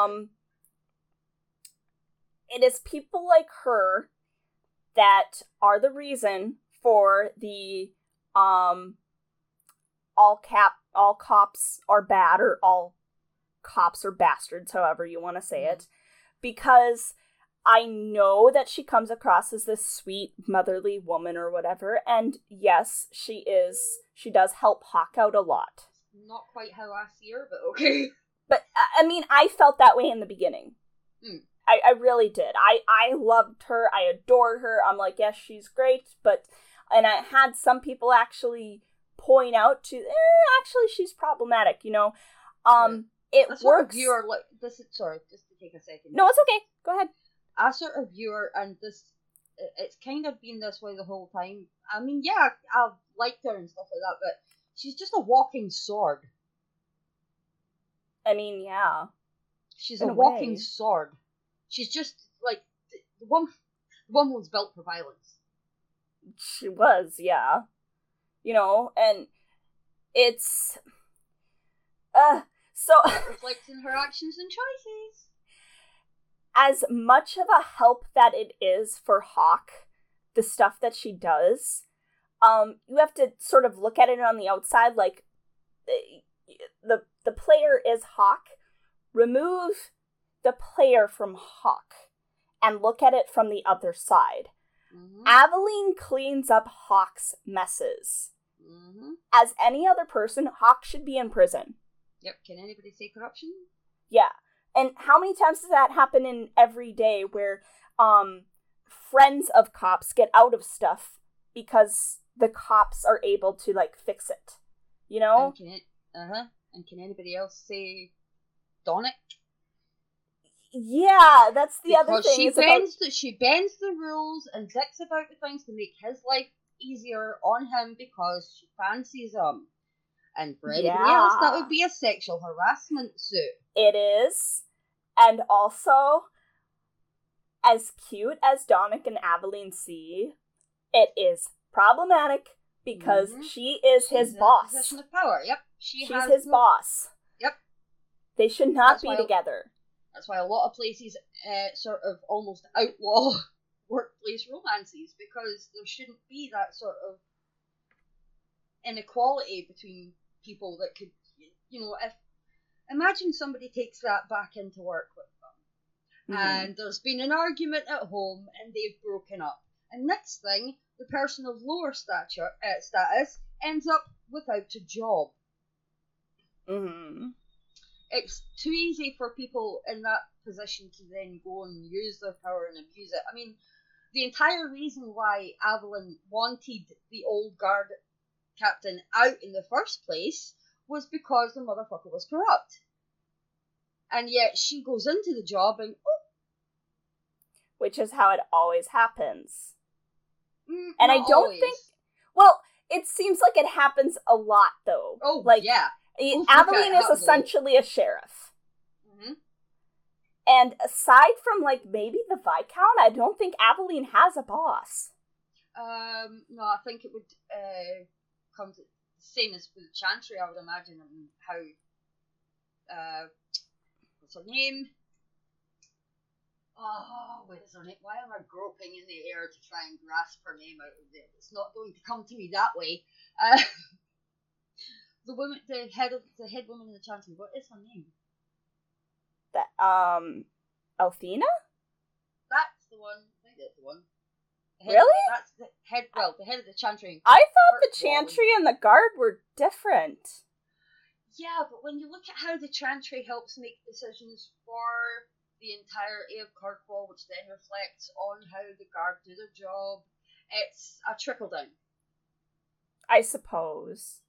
it is people like her that are the reason for the all cops are bad, or all cops are bastards, however you want to say it. Because I know that she comes across as this sweet, motherly woman or whatever, and yes, she does help Hawk out a lot. Not quite how I see her, but okay. But, I mean, I felt that way in the beginning. I really did. I loved her. I adored her. I'm like, yes, she's great. And I had some people actually point out actually she's problematic, It works. Sort of viewer, sorry, just to take a second. No, it's okay. Go ahead. I sort of viewer, and it's kind of been this way the whole time. I mean, yeah, I've liked her and stuff like that, but she's just a walking sword. I mean, yeah. She's a walking sword. She's just, like, the woman was built for violence. She was, yeah. And it's... So... It reflects in her actions and choices. As much of a help that it is for Hawk, the stuff that she does, you have to sort of look at it on the outside, like, the player is Hawk. Remove the player from Hawk and look at it from the other side. Aveline cleans up Hawk's messes. As any other person, Hawk should be in prison. Yep, can anybody say corruption? Yeah. And how many times does that happen in every day where friends of cops get out of stuff because the cops are able to, like, fix it? you know? And can anybody else say Donnic? Yeah, that's the other thing. She bends the rules and dicks about the things to make his life easier on him because she fancies him. And for anybody else, that would be a sexual harassment suit. It is. And also, as cute as Donnic and Aveline see, it is problematic because she is his boss. Position of power. Yep. She's his boss. Yep. They should not be together. That's why a lot of places sort of almost outlaw workplace romances, because there shouldn't be that sort of inequality between people that could, if imagine somebody takes that back into work with them, and there's been an argument at home and they've broken up, and next thing the person of lower status ends up without a job. It's too easy for people in that position to then go and use their power and abuse it. I mean, the entire reason why Aveline wanted the old guard captain out in the first place was because the motherfucker was corrupt. And yet she goes into the job and which is how it always happens. And I don't think... Well, it seems like it happens a lot, though. Oh, like, yeah. Aveline is essentially a sheriff. And aside from, like, maybe the Viscount, I don't think Aveline has a boss. No, I think it would come to the same as with Chantry, I would imagine, and how... what's her name? Oh, what is her name? Why am I groping in the air to try and grasp her name out of there? It's not going to come to me that way. The head woman in the Chantry, what is her name? Althena? That's the one. I think that's the one. Really? That's the head of the Chantry. I thought the Chantry and the Guard were different. Yeah, but when you look at how the Chantry helps make decisions for the entirety of Kirkwall, which then reflects on how the Guard do their job, it's a trickle-down. I suppose.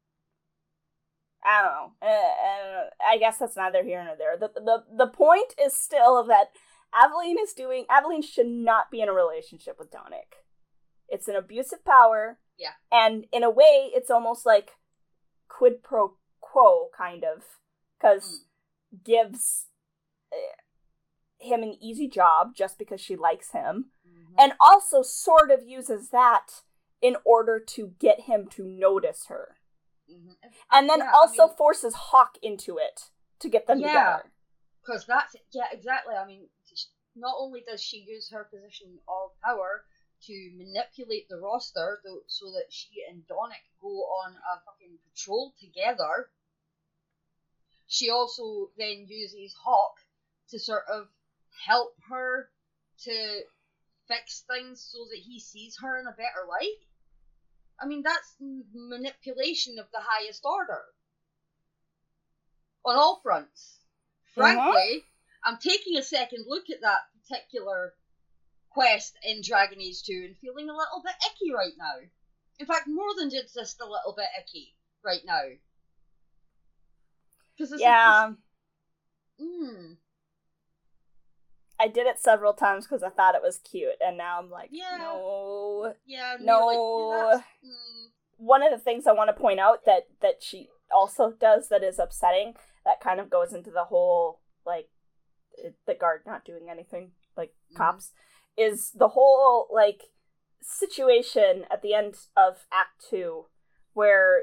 I don't know. I guess that's neither here nor there. The point is still that Aveline should not be in a relationship with Donnic. It's an abuse of power. Yeah. And in a way, it's almost like quid pro quo, kind of. Because gives him an easy job just because she likes him. And also sort of uses that in order to get him to notice her. And then forces Hawk into it to get them together. Because that's... Yeah, exactly. I mean, not only does she use her position of power to manipulate the roster so that she and Donnic go on a fucking patrol together, she also then uses Hawk to sort of help her to fix things so that he sees her in a better light. I mean, that's manipulation of the highest order. On all fronts. Frankly, I'm taking a second look at that particular quest in Dragon Age 2 and feeling a little bit icky right now. In fact, more than just a little bit icky right now. I did it several times because I thought it was cute, and now I'm like, no. Yeah, no. Like, one of the things I want to point out that she also does that is upsetting, that kind of goes into the whole, like, the Guard not doing anything, like, cops, is the whole, like, situation at the end of Act 2, where,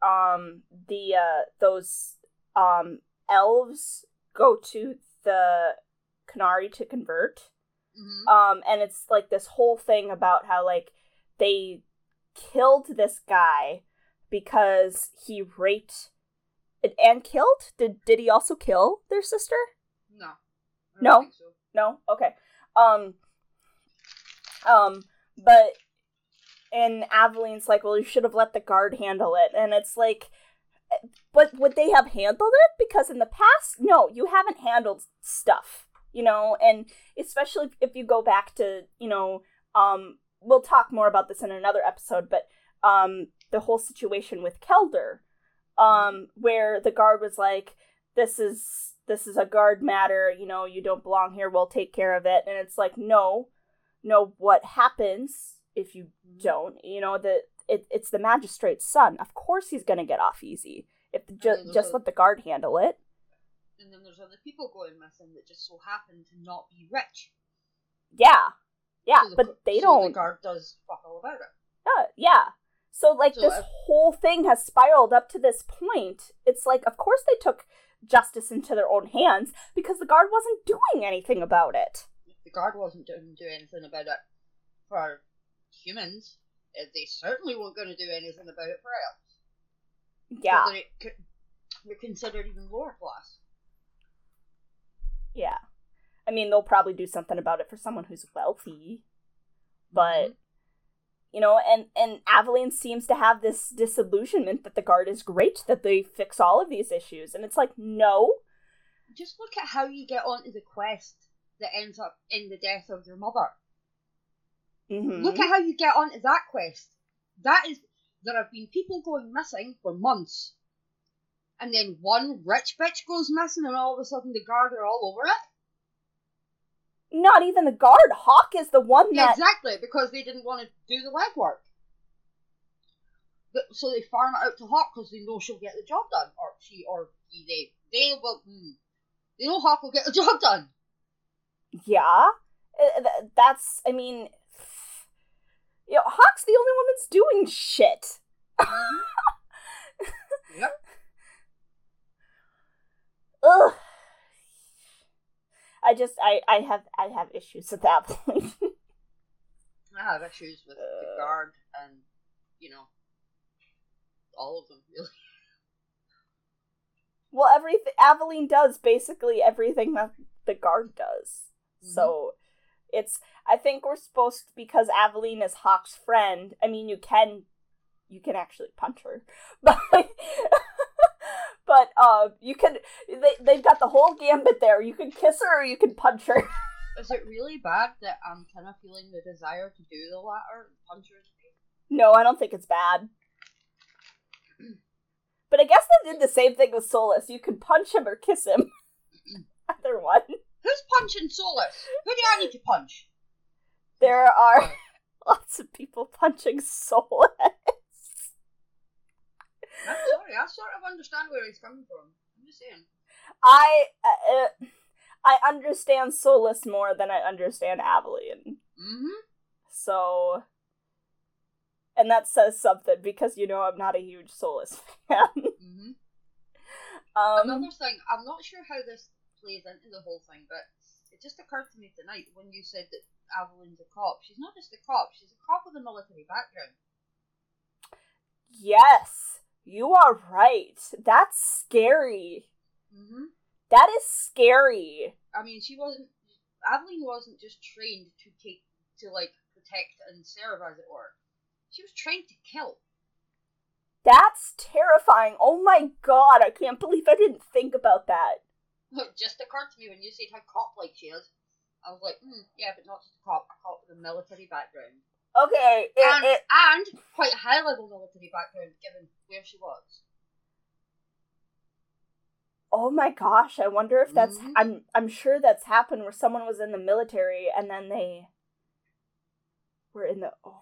those, elves go to the Qunari to convert. And it's like this whole thing about how, like, they killed this guy because he raped and killed? Did he also kill their sister? No. No? I don't think so. No? Okay. But and Aveline's like, well, you should have let the Guard handle it. And it's like, but would they have handled it? Because in the past, no, you haven't handled stuff, and especially if you go back to, we'll talk more about this in another episode, but the whole situation with Kelder, where the guard was like, this is a guard matter, you don't belong here, we'll take care of it. And it's like, no, what happens if you don't? It's the magistrate's son. Of course he's gonna get off easy. If just let the guard handle it. And then there's other people going missing that just so happen to not be rich. Yeah, so but they don't. The guard does fuck all about it. Yeah. So this whole thing has spiraled up to this point. It's like, of course they took justice into their own hands because the guard wasn't doing anything about it. If the guard wasn't doing anything about it for humans, they certainly weren't going to do anything about it for elves. Yeah. So they're considered even lower class. Yeah. I mean, they'll probably do something about it for someone who's wealthy. But, and Aveline seems to have this disillusionment that the guard is great, that they fix all of these issues. And it's like, no. Just look at how you get onto the quest that ends up in the death of your mother. Mm-hmm. Look at how you get onto that quest. There have been people going missing for months. And then one rich bitch goes missing and all of a sudden the guard are all over it? Not even the guard. Hawk is the one that... Exactly, because they didn't want to do the legwork. So they farm it out to Hawk because they know she'll get the job done. Or she, or he, they will... They know Hawk will get the job done. Yeah. That's, I mean... Hawk's the only one that's doing shit. Yep. Ugh. I have issues with that point. I have issues with the guard and, all of them, really. Well, Aveline does basically everything that the guard does. Mm-hmm. So, I think we're supposed, because Aveline is Hawk's friend, I mean, you can actually punch her, but you can, they've got the whole gambit there. You can kiss her or you can punch her. Is it really bad that I'm kind of feeling the desire to do the latter, punch her? No, I don't think it's bad. But I guess they did the same thing with Solus. You can punch him or kiss him. Either one. Who's punching Solus? Who do I need to punch? There are lots of people punching Solus. I'm sorry, I sort of understand where he's coming from. I'm just saying. I understand Solus more than I understand Aveline. Mm-hmm. So... And that says something, because I'm not a huge Solus fan. Mm-hmm. Another thing, I'm not sure how this plays into the whole thing, but it just occurred to me tonight when you said that Aveline's a cop. She's not just a cop, she's a cop with a military background. Yes, you are right. That's scary. Mm-hmm. That is scary. I mean, Aveline wasn't just trained to protect and serve, as it were. She was trained to kill. That's terrifying. Oh my god, I can't believe I didn't think about that. It just occurred to me when you said how cop-like she is. I was like, yeah, but not just a cop with a military background. Okay. And quite a high-level military background, given where she was. Oh my gosh, I wonder if that's... Mm-hmm. I'm sure that's happened where someone was in the military and then they were in the... Oh.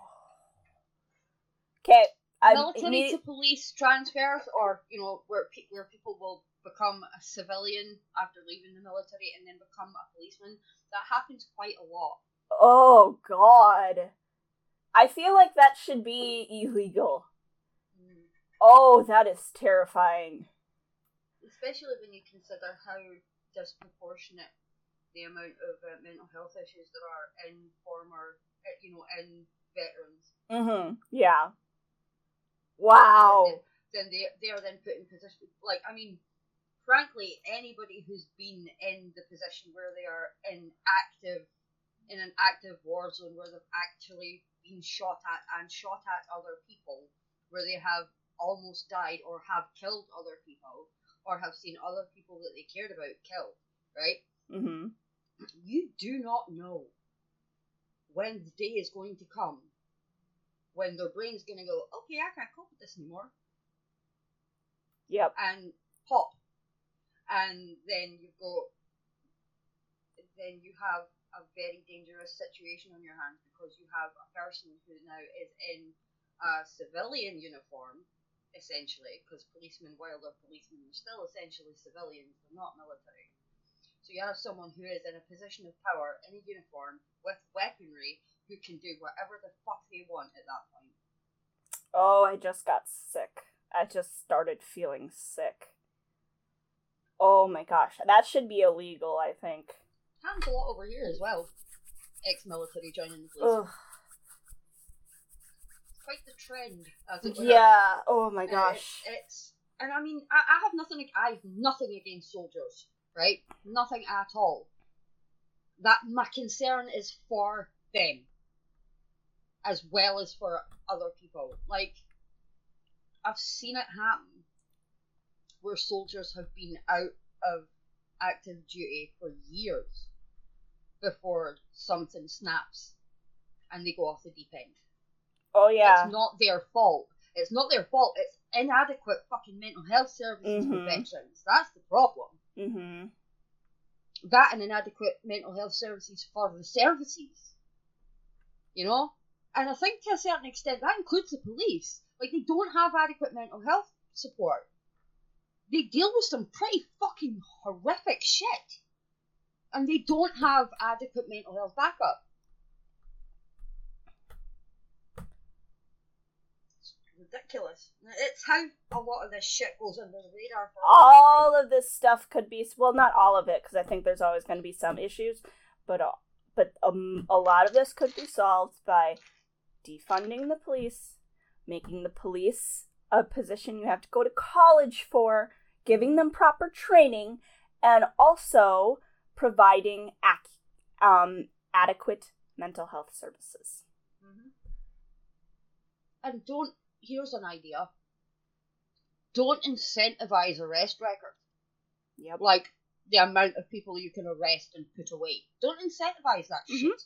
Okay. Military to police transfers, or, where people will become a civilian after leaving the military and then become a policeman. That happens quite a lot. Oh, God. I feel like that should be illegal. Oh, that is terrifying. Especially when you consider how disproportionate the amount of mental health issues there are in in veterans. Mm-hmm. Yeah. Wow. Then they are then put in position. Frankly, anybody who's been in the position where they are in an active war zone, where they've actually been shot at other people, where they have almost died or have killed other people, or have seen other people that they cared about killed, right? Mm-hmm. You do not know when the day is going to come when their brain's going to go, okay, I can't cope with this anymore. Yep. And pop. And then you have a very dangerous situation on your hands, because you have a person who now is in a civilian uniform, essentially, because policemen, while they're policemen, are still essentially civilians, they're not military. So you have someone who is in a position of power, in a uniform, with weaponry, who can do whatever the fuck they want at that point. Oh, I just got sick. I just started feeling sick. Oh my gosh, that should be illegal, I think. Happens a lot over here as well. Ex-military joining the police. Ugh. It's quite the trend, as it were. Yeah. Oh my gosh. And I mean, I have nothing against soldiers, right? Nothing at all. That my concern is for them, as well as for other people. Like, I've seen it happen where soldiers have been out of active duty for years before something snaps and they go off the deep end. Oh yeah. It's not their fault. It's inadequate fucking mental health services for veterans. That's the problem. Mm-hmm. That and inadequate mental health services for the services. You know? And I think to a certain extent that includes the police. Like, they don't have adequate mental health support. They deal with some pretty fucking horrific shit. And they don't have adequate mental health backup. It's ridiculous. It's how a lot of this shit goes under the radar for all of this stuff could be, well, not all of it, because I think there's always going to be some issues, but a lot of this could be solved by defunding the police, making the police a position you have to go to college for, giving them proper training, and also providing adequate mental health services. Mm-hmm. And here's an idea. Don't incentivize arrest records. Yep. Like, the amount of people you can arrest and put away. Don't incentivize that shit.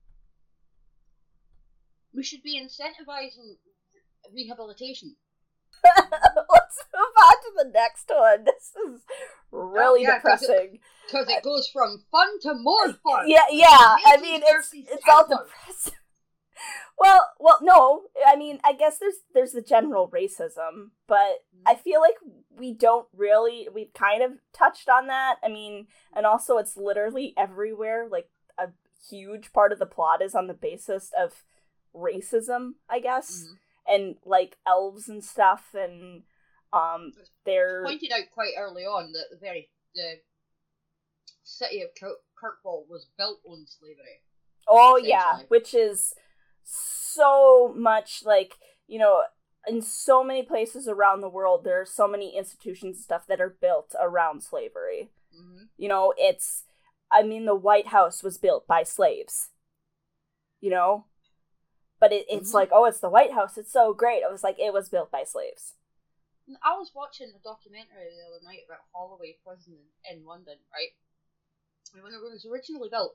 We should be incentivizing rehabilitation. Let's move on to the next one. This is really depressing. Because it goes from fun to more fun. Yeah. I mean, it's all depressing. Well, no. I mean, I guess there's the general racism, but I feel like we've kind of touched on that. I mean, and also it's literally everywhere. Like, a huge part of the plot is on the basis of racism, I guess. Mm-hmm. And, like, elves and stuff, and they're pointed out quite early on that the city of Kirkwall was built on slavery. Oh yeah, which is so much, like, you know, in so many places around the world, there are so many institutions and stuff that are built around slavery. Mm-hmm. You know, the White House was built by slaves. You know? But it's like, oh, it's the White House, it's so great. I was like, it was built by slaves. I was watching a documentary the other night about Holloway Prison in London, right? And when it was originally built,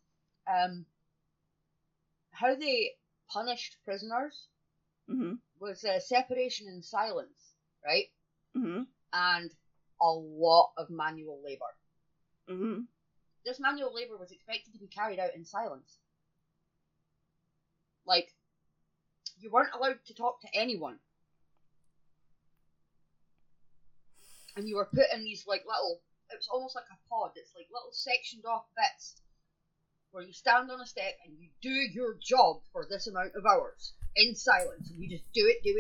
how they punished prisoners was separation and silence, right? Mm-hmm. And a lot of manual labour. Mm-hmm. This manual labour was expected to be carried out in silence. Like, you weren't allowed to talk to anyone. And you were put in these, like, it was almost like a pod. It's like little sectioned off bits where you stand on a step and you do your job for this amount of hours in silence. And you just do it.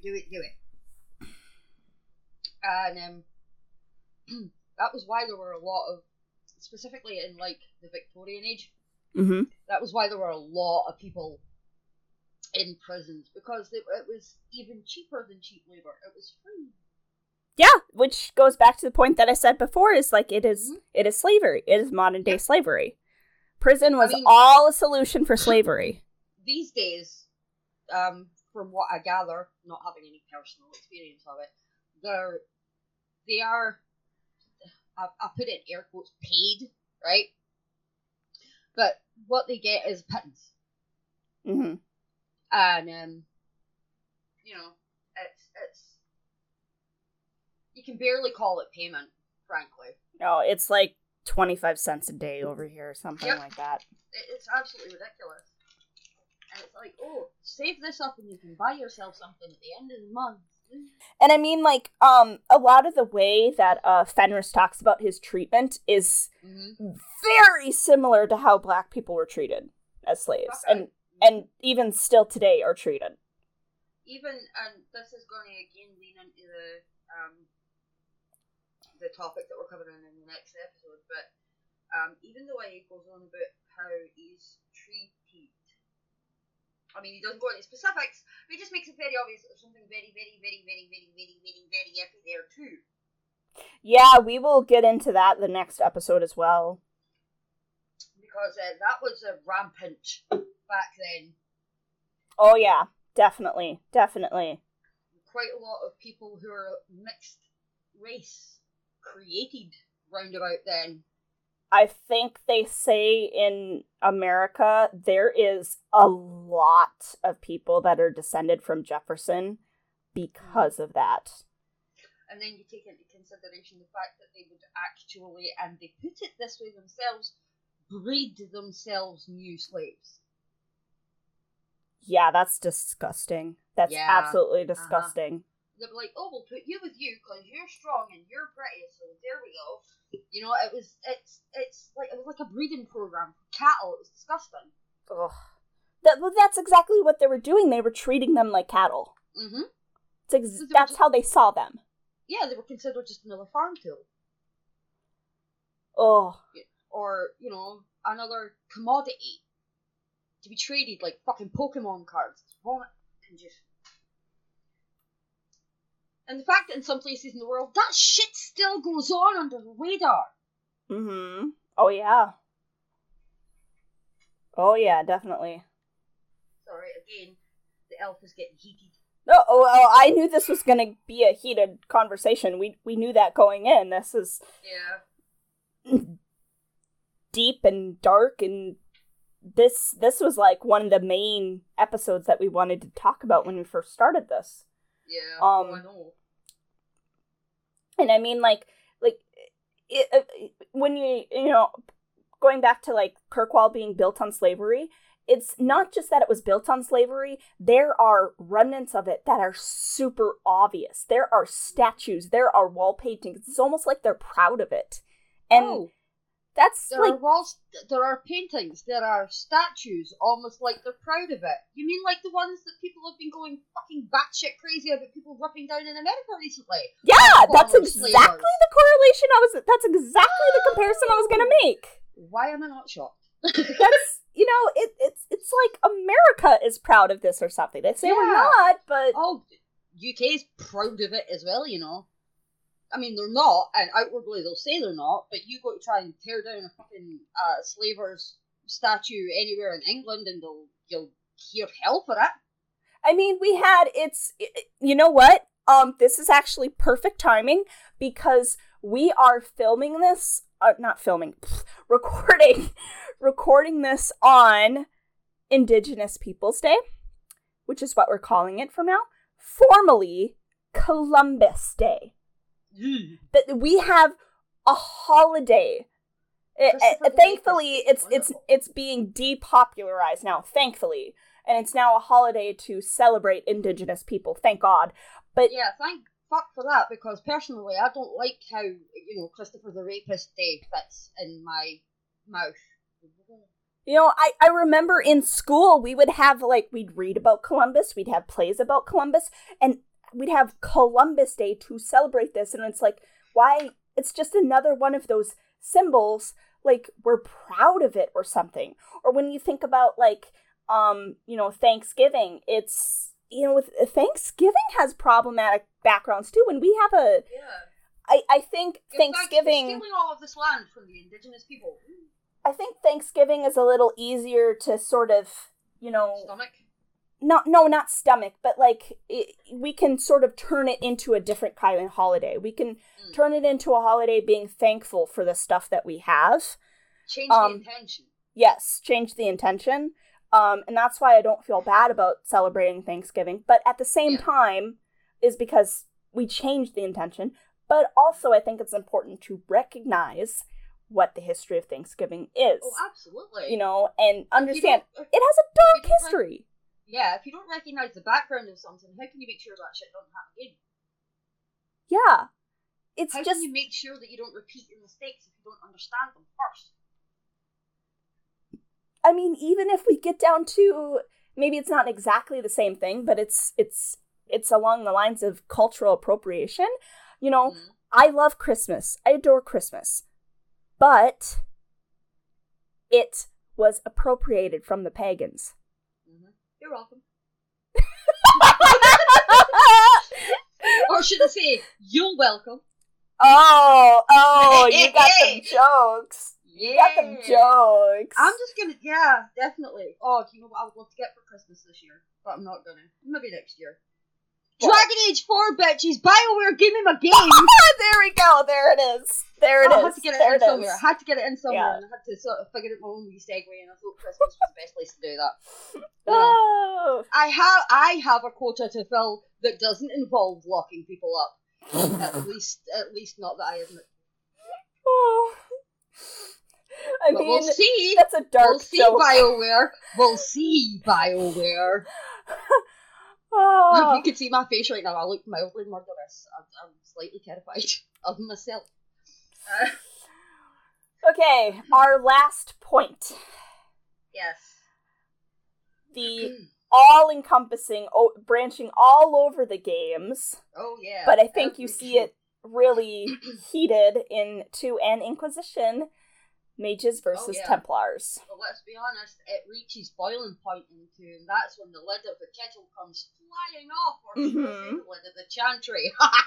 And that was why there were a lot of, specifically in, like, the Victorian age, that was why there were a lot of people in prisons, because it was even cheaper than cheap labour. It was free. Yeah, which goes back to the point that I said before, is like, it is slavery. It is modern day slavery. Prison was all a solution for slavery. These days, from what I gather, not having any personal experience of it, they are, I put it in air quotes, paid, right? But what they get is pittance. Mm-hmm. And, you know, You can barely call it payment, frankly. No, it's like 25 cents a day over here, something like that. It's absolutely ridiculous. And it's like, oh, save this up and you can buy yourself something at the end of the month. And I mean, like, a lot of the way that Fenris talks about his treatment is very similar to how black people were treated as slaves. Okay. And even still today are treated. Even, and this is going to again lean into the topic that we're covering in the next episode, but even the way he goes on about how he's treated, I mean, he doesn't go into specifics, but he just makes it very obvious that there's something very, very, very, very, very, very, very, very iffy there too. Yeah, we will get into that the next episode as well. Because that was rampant back then. Oh yeah, definitely. Quite a lot of people who are mixed race created round about then. I think they say in America there is a lot of people that are descended from Jefferson because of that. And then you take into consideration the fact that they would actually, and they put it this way themselves, breed themselves new slaves. Yeah, that's disgusting. That's absolutely disgusting. They'd be like, oh, we'll put you with you because you're strong and you're pretty, so there we go. You know, it was like a breeding program for cattle. It was disgusting. Ugh. That's exactly what they were doing. They were treating them like cattle. Mm-hmm. That's how they saw them. Yeah, they were considered just another farm tool. Oh. Or, you know, another commodity to be traded like fucking Pokemon cards. And the fact that in some places in the world, that shit still goes on under the radar. Mm-hmm. Oh, yeah. Oh, yeah, definitely. Sorry, again, the elf is getting heated. No, well, I knew this was going to be a heated conversation. We knew that going in. This is deep and dark, and this was like one of the main episodes that we wanted to talk about when we first started this. Yeah, I know. And I mean, when you know, going back to, like, Kirkwall being built on slavery, it's not just that it was built on slavery, there are remnants of it that are super obvious. There are statues, there are wall paintings. It's almost like they're proud of it. And that's there are paintings, there are statues, almost like they're proud of it. You mean like the ones that people have been going fucking batshit crazy about people ripping down in America recently? Yeah, that's exactly the correlation that's exactly the comparison I was gonna make. Why am I not shocked? That's, you know, it's like America is proud of this or something. They say we're not, but UK's proud of it as well, you know. I mean, they're not, and outwardly they'll say they're not, but you go to try and tear down a fucking slaver's statue anywhere in England and you'll hear hell for it. I mean, you know what? This is actually perfect timing because we are filming this, recording this on Indigenous Peoples Day, which is what we're calling it from now, formerly Columbus Day. That we have a holiday. Thankfully, it's being depopularized now. Thankfully, and it's now a holiday to celebrate Indigenous people. Thank God. But yeah, thank fuck for that, because personally, I don't like how, you know, Christopher the Rapist Day fits in my mouth. You know, I remember in school we would have, like, we'd read about Columbus, we'd have plays about Columbus, and we'd have Columbus Day to celebrate this, and it's like, why? It's just another one of those symbols, like, we're proud of it or something. Or when you think about, like, you know, Thanksgiving, it's, you know, with Thanksgiving has problematic backgrounds too, and we have I think Thanksgiving... Stealing all of this land from the Indigenous people. I think Thanksgiving is a little easier to sort of, you know... Stomach? Not stomach, but, like, we can sort of turn it into a different kind of holiday. We can turn it into a holiday being thankful for the stuff that we have. Change the intention. Yes, change the intention. And that's why I don't feel bad about celebrating Thanksgiving. But at the same time, is because we changed the intention. But also, I think it's important to recognize what the history of Thanksgiving is. Oh, absolutely. You know, and understand it has a dark history. If you don't recognize the background of something, how can you make sure that shit doesn't happen again? Yeah. How can you make sure that you don't repeat your mistakes if you don't understand them first? I mean, even if we get down to, maybe it's not exactly the same thing, but it's along the lines of cultural appropriation. You know, I love Christmas. I adore Christmas. But it was appropriated from the pagans. You're welcome. Or should I say, you're welcome. Oh, you got them jokes. Yeah. You got them jokes. I'm just gonna, yeah, definitely. Oh, do you know what I would love to get for Christmas this year? But I'm not gonna. Maybe next year. What? Dragon Age 4, bitches! BioWare, give me my game! There we go, there it is. There it is. I had to get it in somewhere. I had to get it in somewhere, and I had to sort of figure out my own wee segue, and I thought Christmas was the best place to do that. You know, Oh. I have a quota to fill that doesn't involve locking people up. At least not that I admit. Oh. I But mean, we'll see. That's a dark joke. We'll see BioWare. Oh. You can see my face right now. I look mildly murderous. I'm slightly terrified of myself. Okay, our last point. Yes. The all-encompassing, branching all over the games. Oh, yeah. But I think you see it really heated into an Inquisition. Mages versus Templars. Well, let's be honest, it reaches boiling point into, and that's when the lid of the kettle comes flying off, or should I say the lid of the chantry.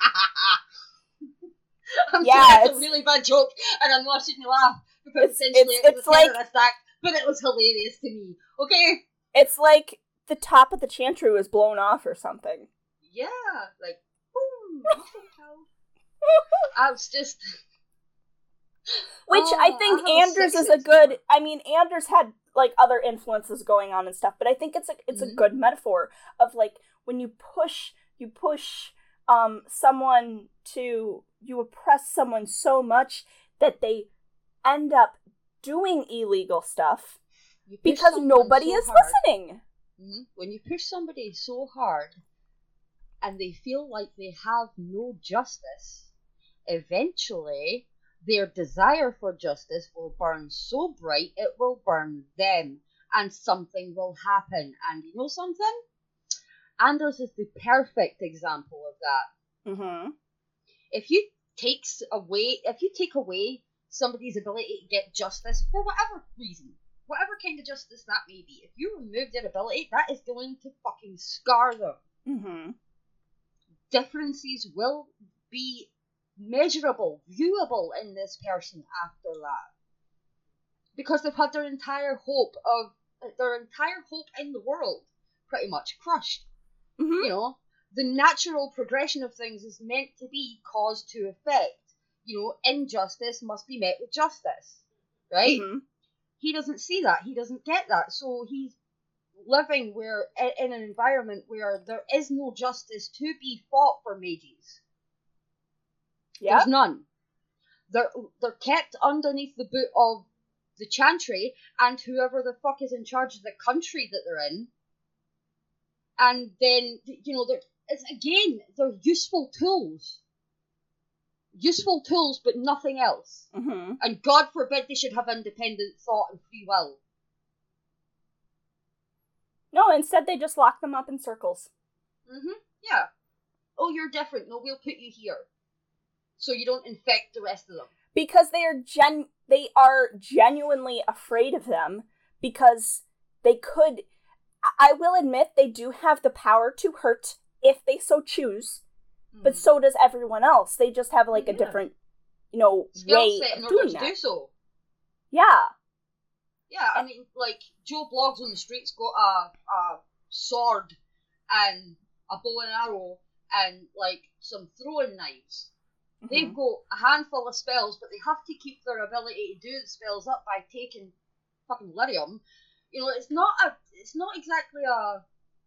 I'm sorry, it's a really bad joke, and I'm not shouldn't laugh, because essentially it was a terrorist act, but it was hilarious to me, okay? It's like the top of the chantry was blown off or something. Yeah, like, boom, I was just... Which I think Anders is a good... I mean, Anders had, like, other influences going on and stuff, but I think it's a good metaphor of, like, when you push someone to... You oppress someone so much that they end up doing illegal stuff because nobody is listening. Mm-hmm. When you push somebody so hard and they feel like they have no justice, eventually... their desire for justice will burn so bright it will burn them, and something will happen. And you know something? Anders is the perfect example of that. Mm-hmm. If you take away somebody's ability to get justice for whatever reason, whatever kind of justice that may be, if you remove their ability, that is going to fucking scar them. Mm-hmm. Differences will be measurable, viewable in this person after that, because they've had their entire hope in the world pretty much crushed. Mm-hmm. You know, the natural progression of things is meant to be cause to effect. You know, injustice must be met with justice, right? Mm-hmm. He doesn't see that. He doesn't get that. So he's living in an environment where there is no justice to be fought for mages. Yep. There's none. They're kept underneath the boot of the chantry and whoever the fuck is in charge of the country that they're in. And then, you know, they're useful tools. Useful tools, but nothing else. Mm-hmm. And God forbid they should have independent thought and free will. No, instead they just lock them up in circles. Mm-hmm. Yeah. Oh, you're different. No, we'll put you here. So you don't infect the rest of them. Because they are genuinely afraid of them, because they could... I will admit they do have the power to hurt if they so choose, but so does everyone else. They just have, like, a different, skill set in order to do so. Yeah. Yeah, I mean, like, Joe Bloggs on the streets got a sword and a bow and arrow and, like, some throwing knives. Mm-hmm. They've got a handful of spells, but they have to keep their ability to do the spells up by taking fucking lyrium. You know, it's not exactly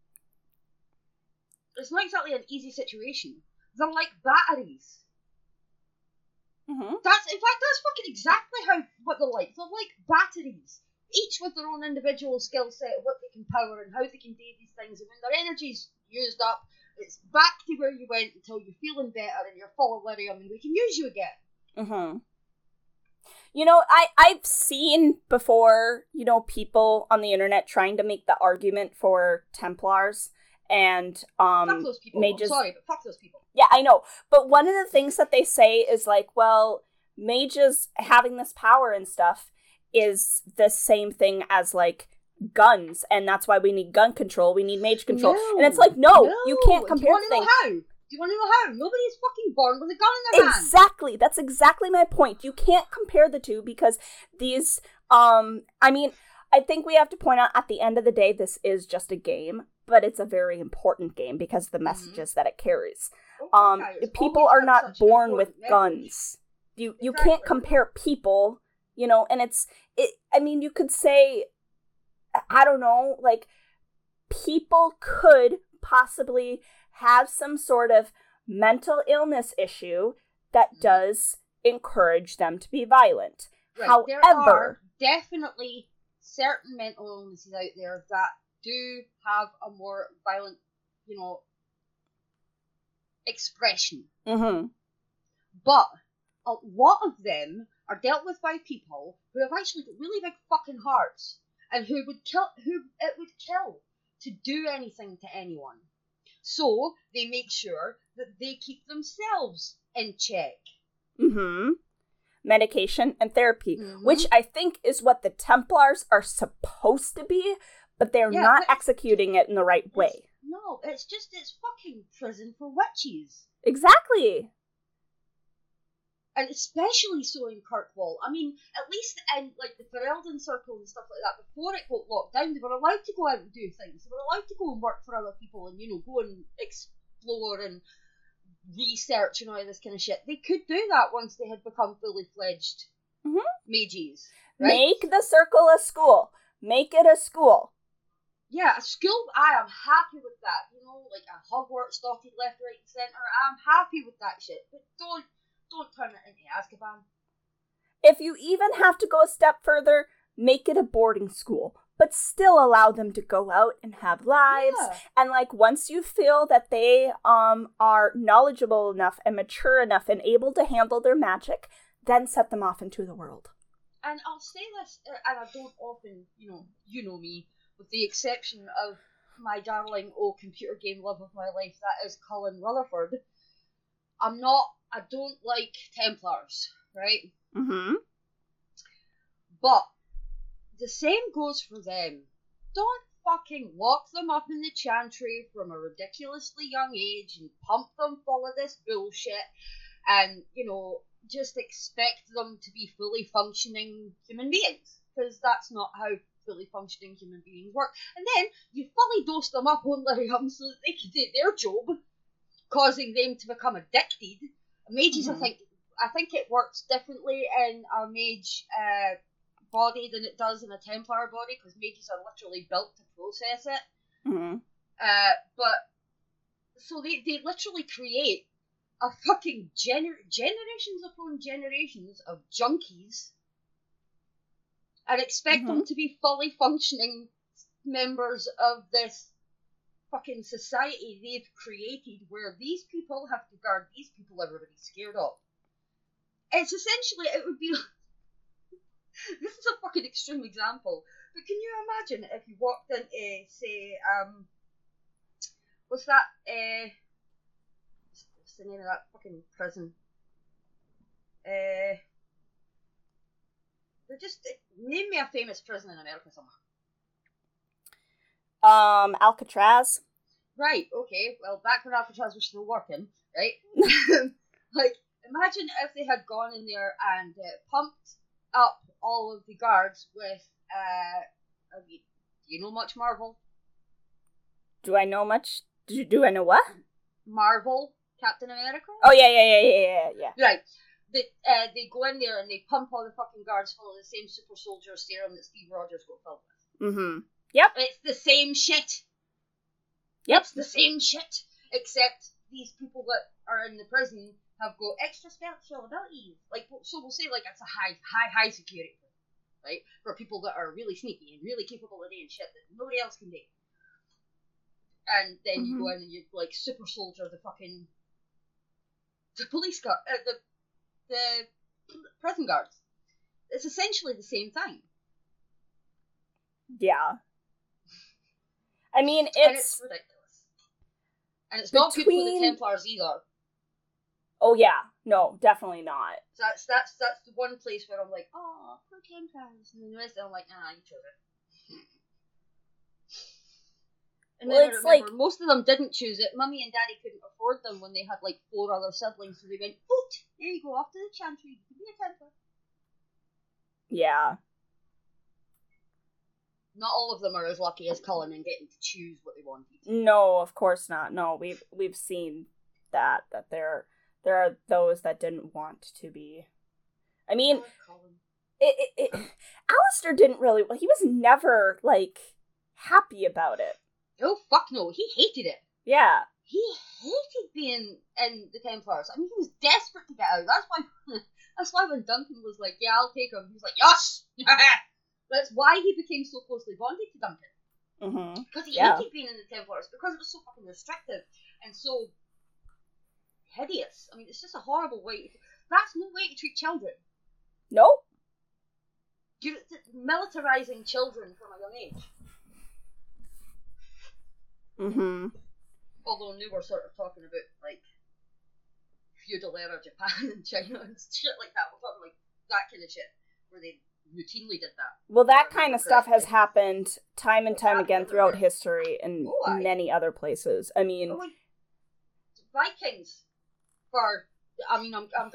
an easy situation. They're like batteries. Mm-hmm. That's fucking exactly what they're like. They're like batteries, each with their own individual skill set of what they can power and how they can do these things. And when their energy's used up, it's back to where you went until you're feeling better and you're full of lyrium and we can use you again. Mm-hmm. You know, I've seen before, you know, people on the internet trying to make the argument for Templars and fuck those people. mages. I'm sorry, but fuck those people. Yeah, I know. But one of the things that they say is like, well, mages having this power and stuff is the same thing as like guns, and that's why we need gun control. We need mage control. No, and it's like, no, you can't compare things. Do you want to know how? Nobody's fucking born with a gun in their hand. Exactly. That's exactly my point. You can't compare the two because these, I mean, I think we have to point out at the end of the day, this is just a game, but it's a very important game because of the messages that it carries. People are not born with guns. You can't compare people, you know, and I mean, you could say, I don't know, like, people could possibly have some sort of mental illness issue that does encourage them to be violent. Right. However, there are definitely certain mental illnesses out there that do have a more violent, you know, expression. Mm-hmm. But a lot of them are dealt with by people who have actually got really big fucking hearts and who it would kill to do anything to anyone. So they make sure that they keep themselves in check. Mm-hmm. Medication and therapy, which I think is what the Templars are supposed to be, but they're not executing it in the right way. No, it's fucking prison for witches. Exactly. And especially so in Kirkwall. I mean, at least in like the Ferelden Circle and stuff like that, before it got locked down, they were allowed to go out and do things. They were allowed to go and work for other people and, you know, go and explore and research and all this kind of shit. They could do that once they had become fully fledged mages. Right? Make the circle a school. Make it a school. Yeah, a school, I am happy with that. You know, like a Hogwarts dotted left, right, and centre. I'm happy with that shit. But don't turn it into Azkaban. If you even have to go a step further, make it a boarding school, but still allow them to go out and have lives. Yeah. And like once you feel that they are knowledgeable enough and mature enough and able to handle their magic, then set them off into the world. And I'll say this, and I don't often, you know me, with the exception of my darling old computer game love of my life, that is Colin Rutherford. I don't like Templars, right? Mm-hmm. But the same goes for them. Don't fucking lock them up in the chantry from a ridiculously young age and pump them full of this bullshit and, you know, just expect them to be fully functioning human beings. Because that's not how fully functioning human beings work. And then you fully dose them up on lyrium so that they can do their job, causing them to become addicted. Mages, I think it works differently in a mage body than it does in a Templar body, because mages are literally built to process it. Mm-hmm. But so they literally create a fucking generations upon generations of junkies and expect them to be fully functioning members of this fucking society they've created, where these people have to guard these people everybody's scared of. It's essentially, it would be this is a fucking extreme example, but can you imagine if you walked into, say, what's the name of that fucking prison? Name me a famous prison in America somewhere. Alcatraz. Right, okay. Well, back when Alcatraz was still working, right? Like, imagine if they had gone in there and pumped up all of the guards with, do you know much Marvel? Do I know much? Do I know what? Marvel, Captain America? Oh, yeah. Right. They go in there and they pump all the fucking guards full of the same super soldier serum that Steve Rogers got filled with. Mm-hmm. Yep. It's the same shit. Yep. It's the same shit, except these people that are in the prison have got extra special abilities. Like, so we'll say, like, it's a high security, right? For people that are really sneaky and really capable of doing shit that nobody else can do. And then you go in and you, like, super soldier the police guard, the prison guards. It's essentially the same thing. Yeah. I mean, it's ridiculous. And it's not good for the Templars either. Oh yeah, no, definitely not. So that's the one place where I'm like, oh, poor Templars, and the rest I'm like, you chose it. And then I remember, most of them didn't choose it. Mummy and Daddy couldn't afford them when they had like 4 other siblings, so they went, "Oot, there you go, off to the Chantry, you can be a Templar." Yeah. Not all of them are as lucky as Cullen in getting to choose what they wanted. No, of course not. No, we've seen that there are those that didn't want to be. I mean, Alistair didn't really. He was never like happy about it. Oh fuck no, he hated it. Yeah, he hated being in the Templars. I mean, he was desperate to get out. That's why when Duncan was like, "Yeah, I'll take him," he was like, "Yes." That's why he became so closely bonded to Duncan. Because he hated being in the Templars, because it was so fucking restrictive and so hideous. I mean, it's just a horrible way. That's no way to treat children. Nope. You're militarizing children from a young age. Although now we're sort of talking about, like, feudal era Japan and China and shit like that. We're talking, like, that kind of shit, where they routinely did that. Well, that kind of stuff has happened time and time again throughout history in many other places. I mean, like, Vikings. I'm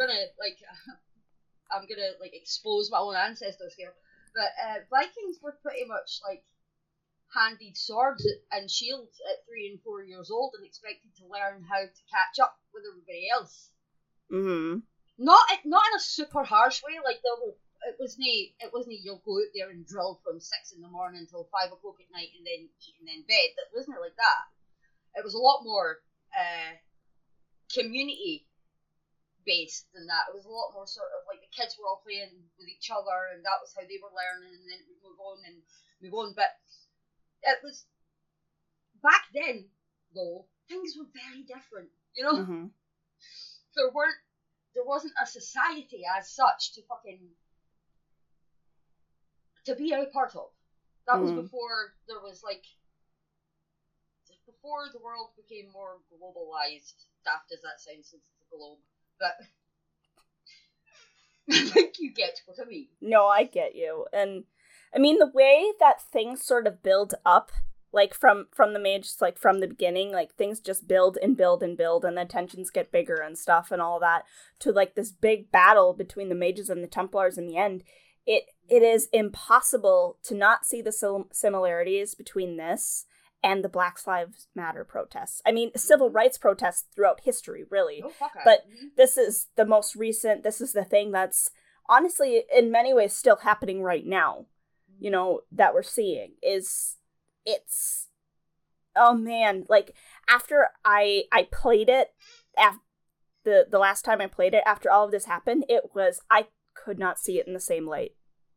gonna expose my own ancestors here, but Vikings were pretty much like handed swords and shields at 3 and 4 years old and expected to learn how to catch up with everybody else. Not in a super harsh way. Like it wasn't you'll go out there and drill from 6 in the morning until 5 o'clock at night and then eat and then bed. That wasn't like that. It was a lot more community based than that. It was a lot more sort of like the kids were all playing with each other and that was how they were learning, and then it would move on. But it was back then, though, things were very different, you know? There wasn't a society as such to be a part of. That was before there was before the world became more globalized, daft as that sounds since it's a globe. But I think you get what I mean. No, I get you. And I mean, the way that things sort of build up, like from the mages, like from the beginning, like things just build and build and build, and the tensions get bigger and stuff and all that, to like this big battle between the mages and the Templars in the end. It is impossible to not see the similarities between this and the Black Lives Matter protests. I mean, civil rights protests throughout history, really. But this is the most recent, this is the thing that's honestly, in many ways, still happening right now, you know, that we're seeing. Oh man, like, after I played it, the last time I played it, after all of this happened, I could not see it in the same light.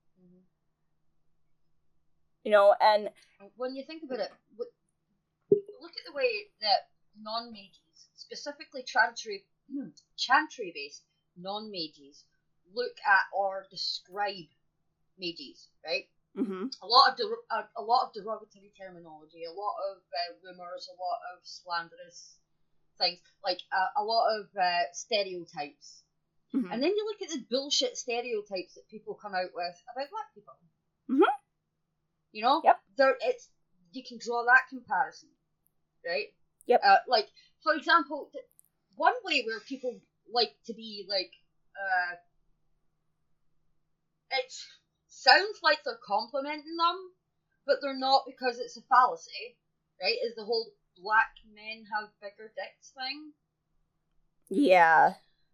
You know, and when you think about it, look at the way that non-mages, specifically Chantry-based non-mages, look at or describe mages, right? A lot of derogatory terminology, a lot of rumours, a lot of slanderous things, like a lot of stereotypes. And then you look at the bullshit stereotypes that people come out with about black people. You know? Yep. You can draw that comparison, right? Yep. Like, for example, one way where people like to be like, it sounds like they're complimenting them, but they're not, because it's a fallacy, right? Is the whole black men have bigger dicks thing. Yeah.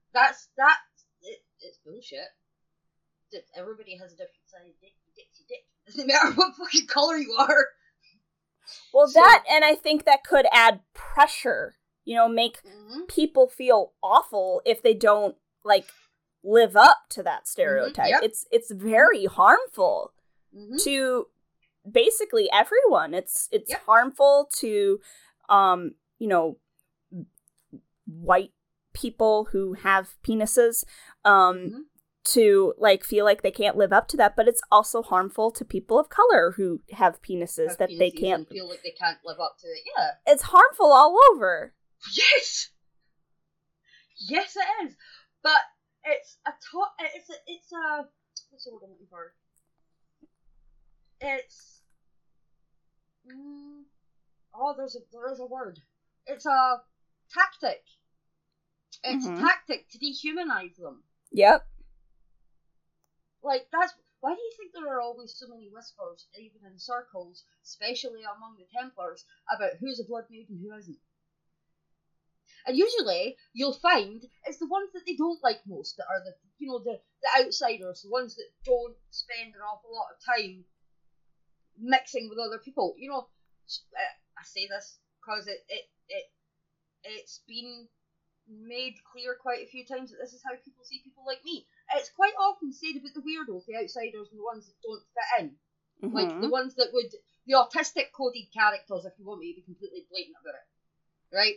It's bullshit. Everybody has a different size dick. Dick's a dick. Doesn't matter what fucking colour you are. Well, and I think that could add pressure make people feel awful if they don't, like, live up to that stereotype. Yep. It's very harmful to basically everyone. It's harmful to, white people who have penises, to, like, feel like they can't live up to that, but it's also harmful to people of color who have penises they can't feel like they can't live up to it. Yeah, it's harmful all over. Yes, it is. But it's a what's the word I'm looking for? It's there's a word. It's a tactic. It's a tactic to dehumanize them. Yep. Like, that's why do you think there are always so many whispers, even in circles, especially among the Templars, about who's a blood maid and who isn't? And usually, you'll find it's the ones that they don't like most that are the outsiders, the ones that don't spend an awful lot of time mixing with other people. I say this because it's been made clear quite a few times that this is how people see people like me. It's quite often said about the weirdos, the outsiders, and the ones that don't fit in. Like, the ones that the autistic coded characters, if you want me to be completely blatant about it. Right?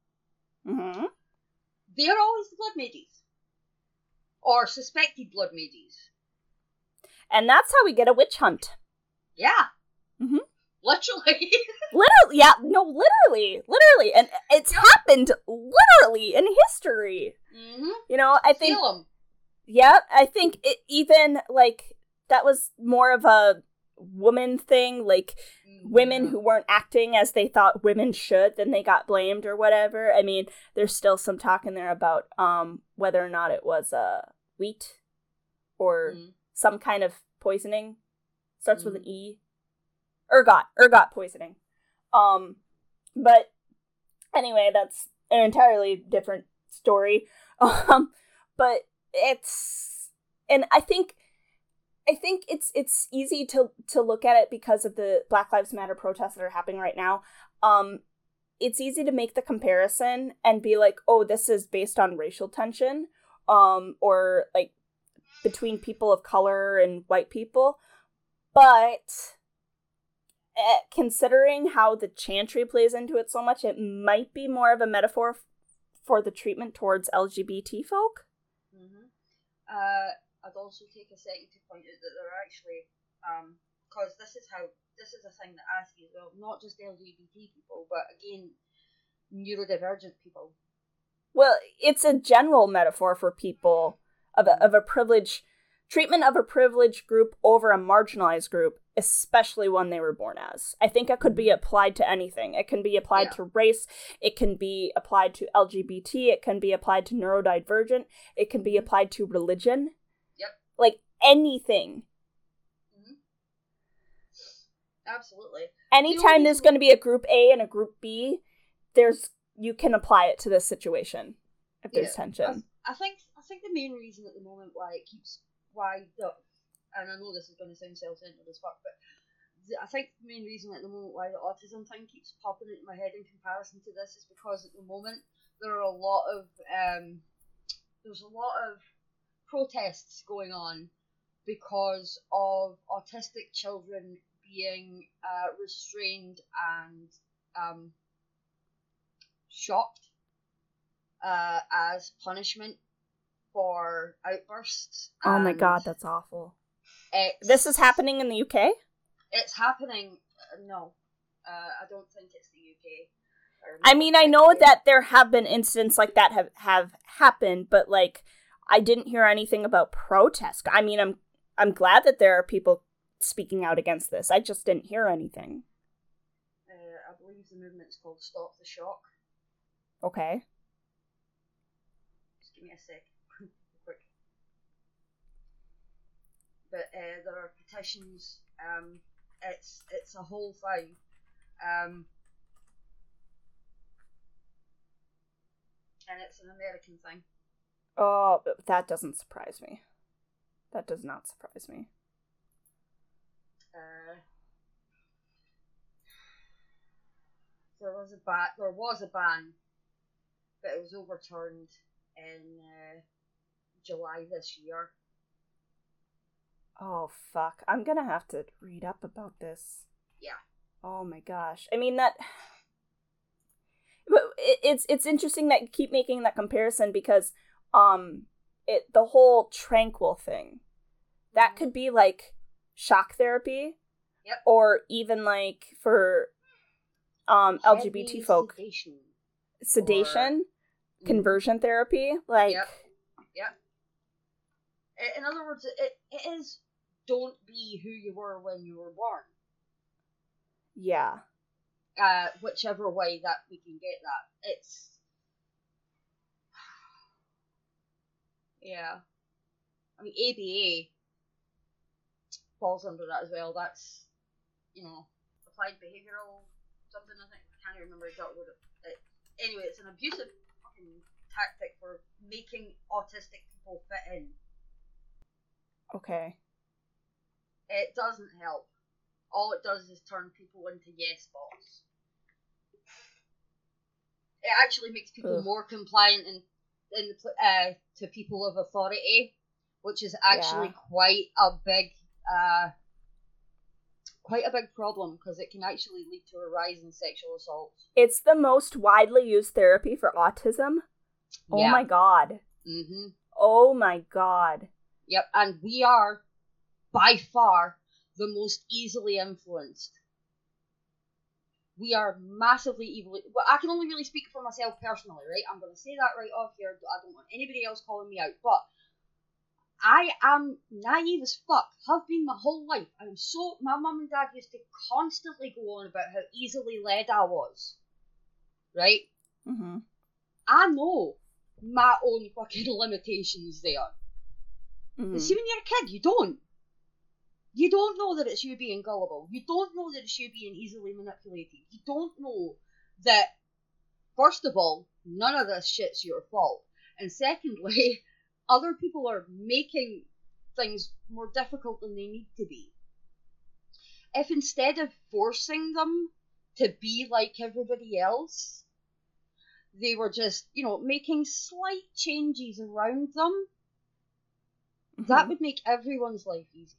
They're always the blood mages. Or suspected blood mages. And that's how we get a witch hunt. Yeah. Literally. Literally, yeah, no, literally. And it's happened literally in history. I think... Salem. Yeah, I think it even, like, that was more of a woman thing, like, women who weren't acting as they thought women should, then they got blamed or whatever. I mean, there's still some talk in there about whether or not it was wheat or some kind of poisoning. Starts with an E. Ergot poisoning. But anyway, that's an entirely different story. But and I think it's easy to look at it because of the Black Lives Matter protests that are happening right now. It's easy to make the comparison and be like, oh, this is based on racial tension, or like between people of color and white people. But considering how the chantry plays into it so much, it might be more of a metaphor for the treatment towards LGBT folk. I'd also take a second to point out that there are actually, because this is a thing that I see as well, not just LGBT people, but again, neurodivergent people. Well, it's a general metaphor for people of a privileged treatment of a privileged group over a marginalized group, especially one they were born as. I think it could be applied to anything. It can be applied to race. It can be applied to LGBT. It can be applied to neurodivergent. It can be applied to religion. Yep. Like anything. Absolutely. Anytime there's going to be a group A and a group B, you can apply it to this situation if there's tension. I think the main reason at the moment and I know this is going to sound self-centered as fuck, but I think the main reason at the moment why the autism thing keeps popping into my head in comparison to this is because at the moment there are a lot of protests going on because of autistic children being restrained and shocked as punishment for outbursts. Oh my god, that's awful. This is happening in the UK? It's happening. No. I don't think it's the UK. I mean, I know that there have been incidents like that have happened, but, like, I didn't hear anything about protest. I mean, I'm glad that there are people speaking out against this. I just didn't hear anything. I believe the movement's called Stop the Shock. Okay. Just give me a sec. Quick. But there are petitions. It's a whole thing. And it's an American thing. Oh, but that doesn't surprise me. That does not surprise me. There was a ban but it was overturned in July this year. Oh, fuck. I'm gonna have to read up about this. Yeah. Oh my gosh. I mean, that... It's interesting that you keep making that comparison because, the whole tranquil thing, that could be, like, shock therapy. Yep. Or even, like, for, LGBT folk. Sedation. Conversion therapy. Like... Yep. In other words, it is don't be who you were when you were born. Yeah. Whichever way that we can get that. It's... Yeah. I mean, ABA falls under that as well. That's, applied behavioural something, I think. I can't remember exactly what it... Anyway, it's an abusive fucking tactic for making autistic people fit in. Okay. It doesn't help. All it does is turn people into yes bots. It actually makes people more compliant to people of authority, which is actually quite a big problem because it can actually lead to a rise in sexual assault. It's the most widely used therapy for autism. Oh my god. Mm-hmm. Oh my god. Yep, and we are, by far, the most easily influenced. We are massively easily... Well, I can only really speak for myself personally, right? I'm going to say that right off here. I don't want anybody else calling me out. But I am naive as fuck. Have been my whole life. My mum and dad used to constantly go on about how easily led I was. Right? Mm-hmm. I know my own fucking limitations there. Mm-hmm. See, when you're a kid, you don't. You don't know that it's you being gullible. You don't know that it's you being easily manipulated. You don't know that, first of all, none of this shit's your fault. And secondly, other people are making things more difficult than they need to be. If instead of forcing them to be like everybody else, they were just, making slight changes around them, that would make everyone's life easier.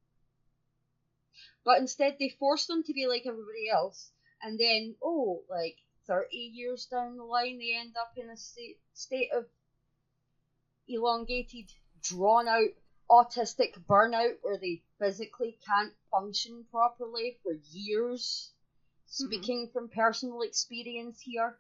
But instead they force them to be like everybody else, and then, 30 years down the line, they end up in a state of elongated, drawn-out, autistic burnout where they physically can't function properly for years. Speaking from personal experience here.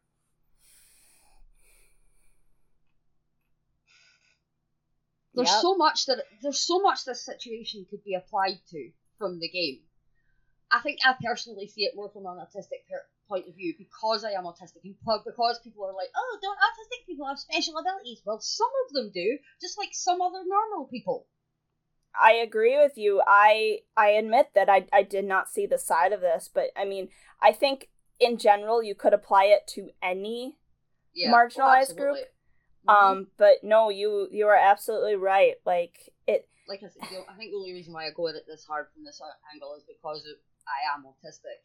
There's so much this situation could be applied to from the game. I think I personally see it more from an autistic point of view because I am autistic and because people are like, oh, don't autistic people have special abilities? Well, some of them do, just like some other normal people. I agree with you. I admit that I did not see the side of this, but I mean, I think in general you could apply it to any marginalized group. But no, you are absolutely right. Like I said, I think the only reason why I go at it this hard from this angle is because I am autistic.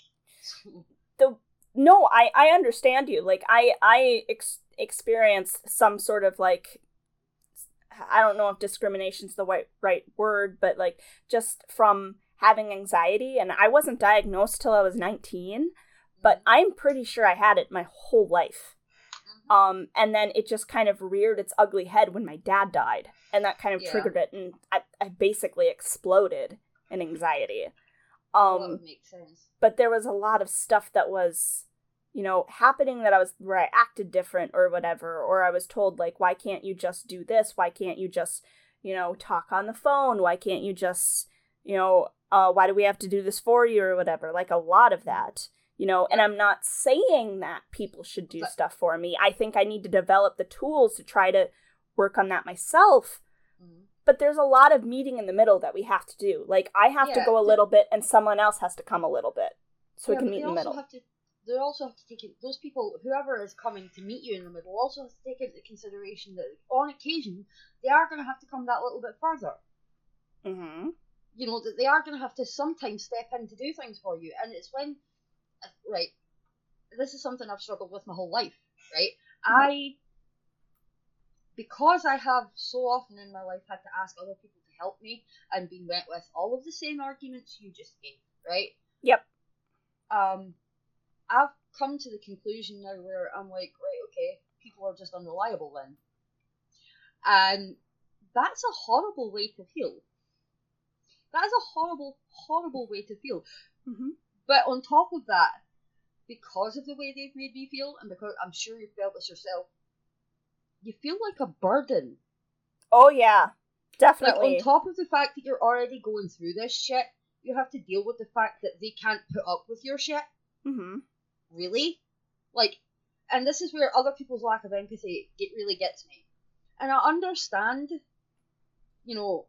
No, I understand you. Like I experienced some sort of like, I don't know if discrimination's the right word, but like just from having anxiety, and I wasn't diagnosed till I was 19, but I'm pretty sure I had it my whole life. And then it just kind of reared its ugly head when my dad died, and that kind of triggered it, and I basically exploded in anxiety. That would make sense. But there was a lot of stuff that was, happening where I acted different or whatever, or I was told, like, why can't you just do this? Why can't you just, talk on the phone? Why can't you just, why do we have to do this for you or whatever? Like, a lot of that. And I'm not saying that people should do stuff for me. I think I need to develop the tools to try to work on that myself. But there's a lot of meeting in the middle that we have to do. Like, I have to go a little bit and someone else has to come a little bit. So we can meet in the middle. They also have to take it, those people, whoever is coming to meet you in the middle, also has to take into consideration that on occasion, they are going to have to come that little bit further. Mm-hmm. That they are going to have to sometimes step in to do things for you. And it's when... Right, this is something I've struggled with my whole life, right? I because I have so often in my life had to ask other people to help me and been met with all of the same arguments you just gave, right? Yep. I've come to the conclusion now where I'm like, right, okay, people are just unreliable then. And that's a horrible way to feel. That is a horrible, horrible way to feel. Mm-hmm. But on top of that, because of the way they've made me feel, and because I'm sure you've felt this yourself, you feel like a burden. Oh, yeah. Definitely. Like, on top of the fact that you're already going through this shit, you have to deal with the fact that they can't put up with your shit. Mm-hmm. Really? Like, and this is where other people's lack of empathy really gets me. And I understand, you know,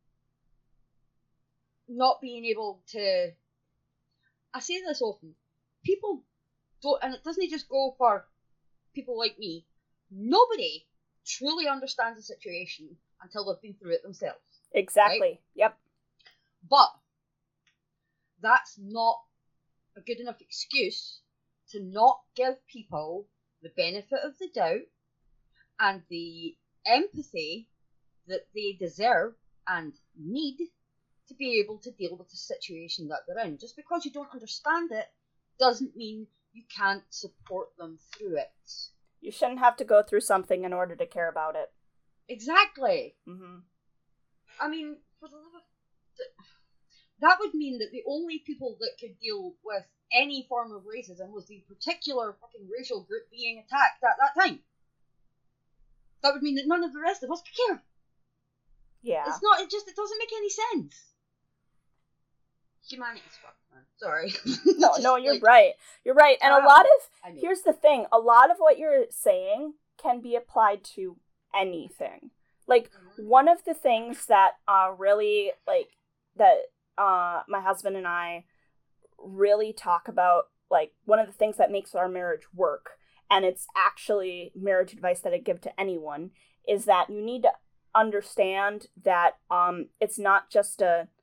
not being able to... I say this often. People don't, and it doesn't just go for people like me. Nobody truly understands a situation until they've been through it themselves. Exactly. Right? Yep. But that's not a good enough excuse to not give people the benefit of the doubt and the empathy that they deserve and need to be able to deal with the situation that they're in. Just because you don't understand it doesn't mean you can't support them through it. You shouldn't have to go through something in order to care about it. Exactly. Mm-hmm. I mean, for the love of... that would mean that the only people that could deal with any form of racism was the particular fucking racial group being attacked at that time. That would mean that none of the rest of us could care. Yeah. It's not, it doesn't make any sense. Humanity's fucked, man. Sorry. No, you're right. You're right. And a lot of, here's the thing, a lot of what you're saying can be applied to anything. Like, one of the things that really, like, that my husband and I really talk about, like, one of the things that makes our marriage work, and it's actually marriage advice that I give to anyone, is that you need to understand that it's not just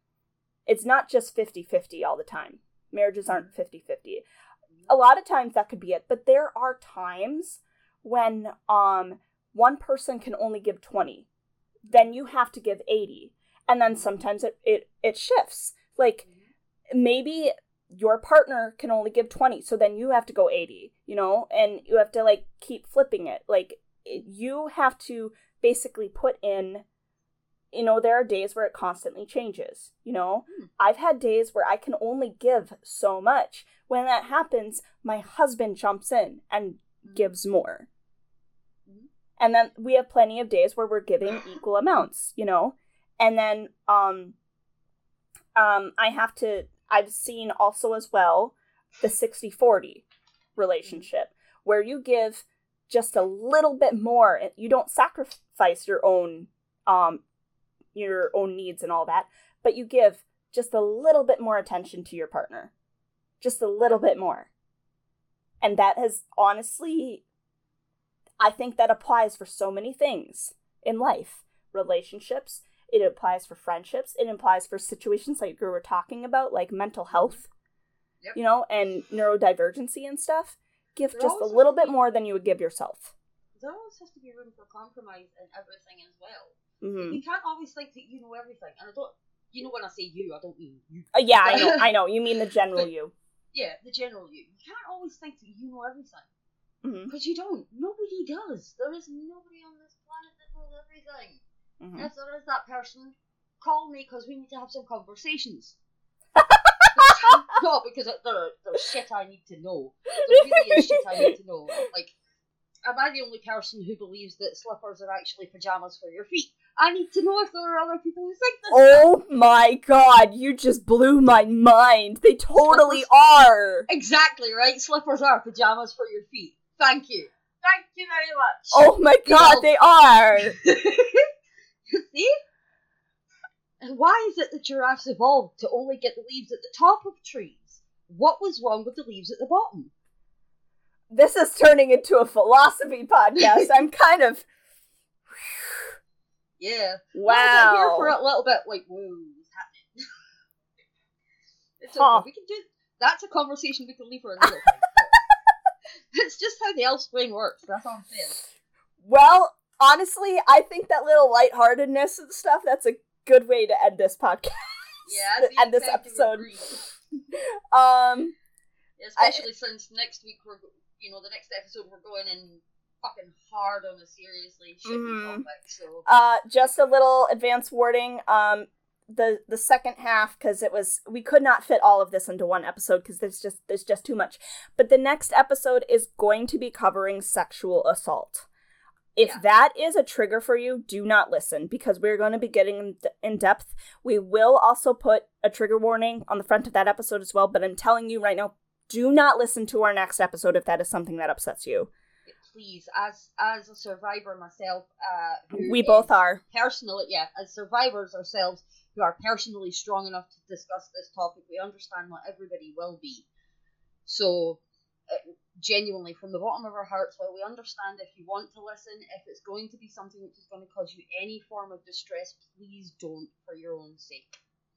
50-50 all the time. Marriages aren't 50-50. A lot of times that could be it, but there are times when one person can only give 20. Then you have to give 80. And then sometimes it shifts. Like, maybe your partner can only give 20, so then you have to go 80, you know? And you have to, like, keep flipping it. Like, you have to basically put in, you know, there are days where it constantly changes, you know? I've had days where I can only give so much. When that happens, my husband jumps in and gives more. And then we have plenty of days where we're giving equal amounts, you know? And then I've seen also as well the 60-40 relationship, where you give just a little bit more. You don't sacrifice your own needs and all that, but you give just a little bit more attention to your partner. Just a little bit more. And that has, honestly, I think that applies for so many things in life. Relationships, it applies for friendships, it applies for situations like we were talking about, like mental health, you know, and neurodivergency and stuff. Give just a little bit more than you would give yourself. There always has to be room for compromise in everything as well. Mm-hmm. You can't always think that you know everything. And I don't, you know, when I say you, I don't mean you. Yeah, I know. You mean the general you. Yeah, the general you. You can't always think that you know everything. Mm-hmm. Because you don't. Nobody does. There is nobody on this planet that knows everything. Mm-hmm. If there is that person, call me because we need to have some conversations. No, because there's shit I need to know. There really is shit I need to know. Like, am I the only person who believes that slippers are actually pajamas for your feet? I need to know if there are other people who think this. Oh my god, you just blew my mind. They totally are. Exactly, right? Slippers are pajamas for your feet. Thank you. Thank you very much. Oh my god, they are. See? And why is it that giraffes evolved to only get the leaves at the top of trees? What was wrong with the leaves at the bottom? This is turning into a philosophy podcast. I'm kind of... Yeah. Wow. I was here for a little bit, like, whoa, what's happening? It's okay. We can do... That's a conversation we can leave for another time. It's just how the elf's brain works. That's all I'm saying. Well, Honestly, I think that little lightheartedness and stuff, that's a good way to end this podcast. Yeah, end this episode. Especially since next week the next episode we're going in fucking hard on a seriously shitty topic. So just a little advance warning. The second half, because we could not fit all of this into one episode because there's just too much. But the next episode is going to be covering sexual assault. If that is a trigger for you, do not listen, because we're going to be getting in depth. We will also put a trigger warning on the front of that episode as well, but I'm telling you right now, do not listen to our next episode if that is something that upsets you. Please, as a survivor myself, we both are. Personally, as survivors ourselves, who are personally strong enough to discuss this topic, we understand not everybody will be. So, genuinely, from the bottom of our hearts, while we understand if you want to listen, if it's going to be something which is going to cause you any form of distress, please don't, for your own sake.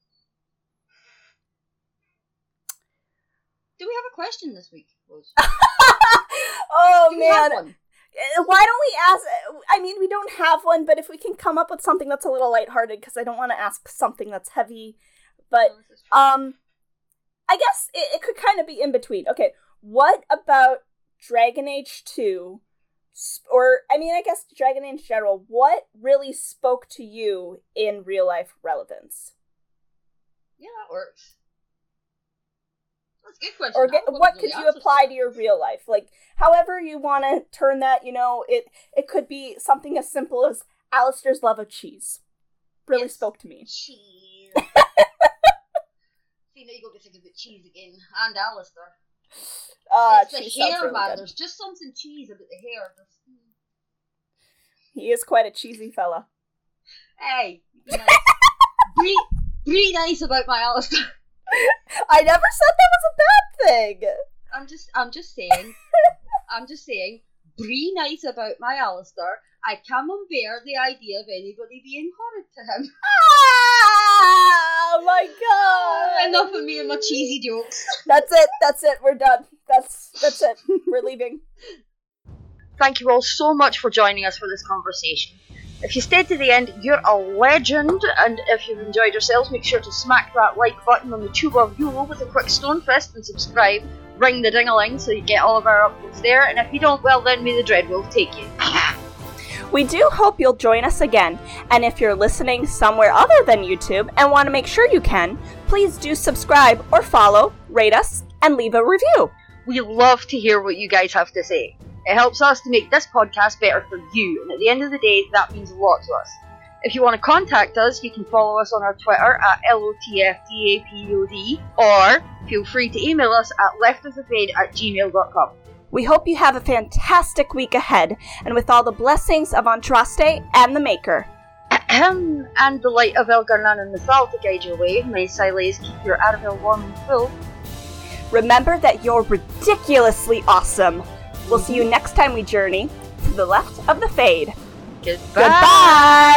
Do we have a question this week, Rose? Oh, Do we have one? Why don't we ask? I mean, we don't have one, but if we can come up with something that's a little lighthearted, because I don't want to ask something that's heavy. But, I guess it could kind of be in between. Okay, what about Dragon Age 2, or, I mean, I guess Dragon Age in general, what really spoke to you in real-life relevance? Yeah, that works. That's a good question. Or what could you apply to your real life? Like, however you want to turn that, it could be something as simple as Alistair's love of cheese. Really spoke to me. Cheese. See, now you got to think about cheese again. And Alistair. It's the hair, really man. Good. There's just something cheese about the hair. He is quite a cheesy fella. Hey, be nice about my Alistair. I never said that was a bad thing. I'm just saying, be nice about my Alistair. I cannot bear the idea of anybody being horrid to him. Oh my god! Enough of me and my cheesy jokes. That's it, we're done. That's it. We're leaving. Thank you all so much for joining us for this conversation. If you stayed to the end, you're a legend, and if you've enjoyed yourselves, make sure to smack that like button on the tube of you with a quick stone fist and subscribe. Ring the ding-a-ling so you get all of our uploads there, and if you don't, well then may the Dreadwolf take you. We do hope you'll join us again, and if you're listening somewhere other than YouTube and want to make sure you can, please do subscribe or follow, rate us, and leave a review. We love to hear what you guys have to say. It helps us to make this podcast better for you, and at the end of the day, that means a lot to us. If you want to contact us, you can follow us on our Twitter at LOTFDAPOD, or feel free to email us at leftofthefade@gmail.com. We hope you have a fantastic week ahead, and with all the blessings of Andraste and the Maker. And the light of Elgar'nan and Mythal to guide your way, may Silays keep your Arvel warm and full. Remember that you're ridiculously awesome. We'll see you next time we journey to the left of the Fade. Goodbye! Goodbye!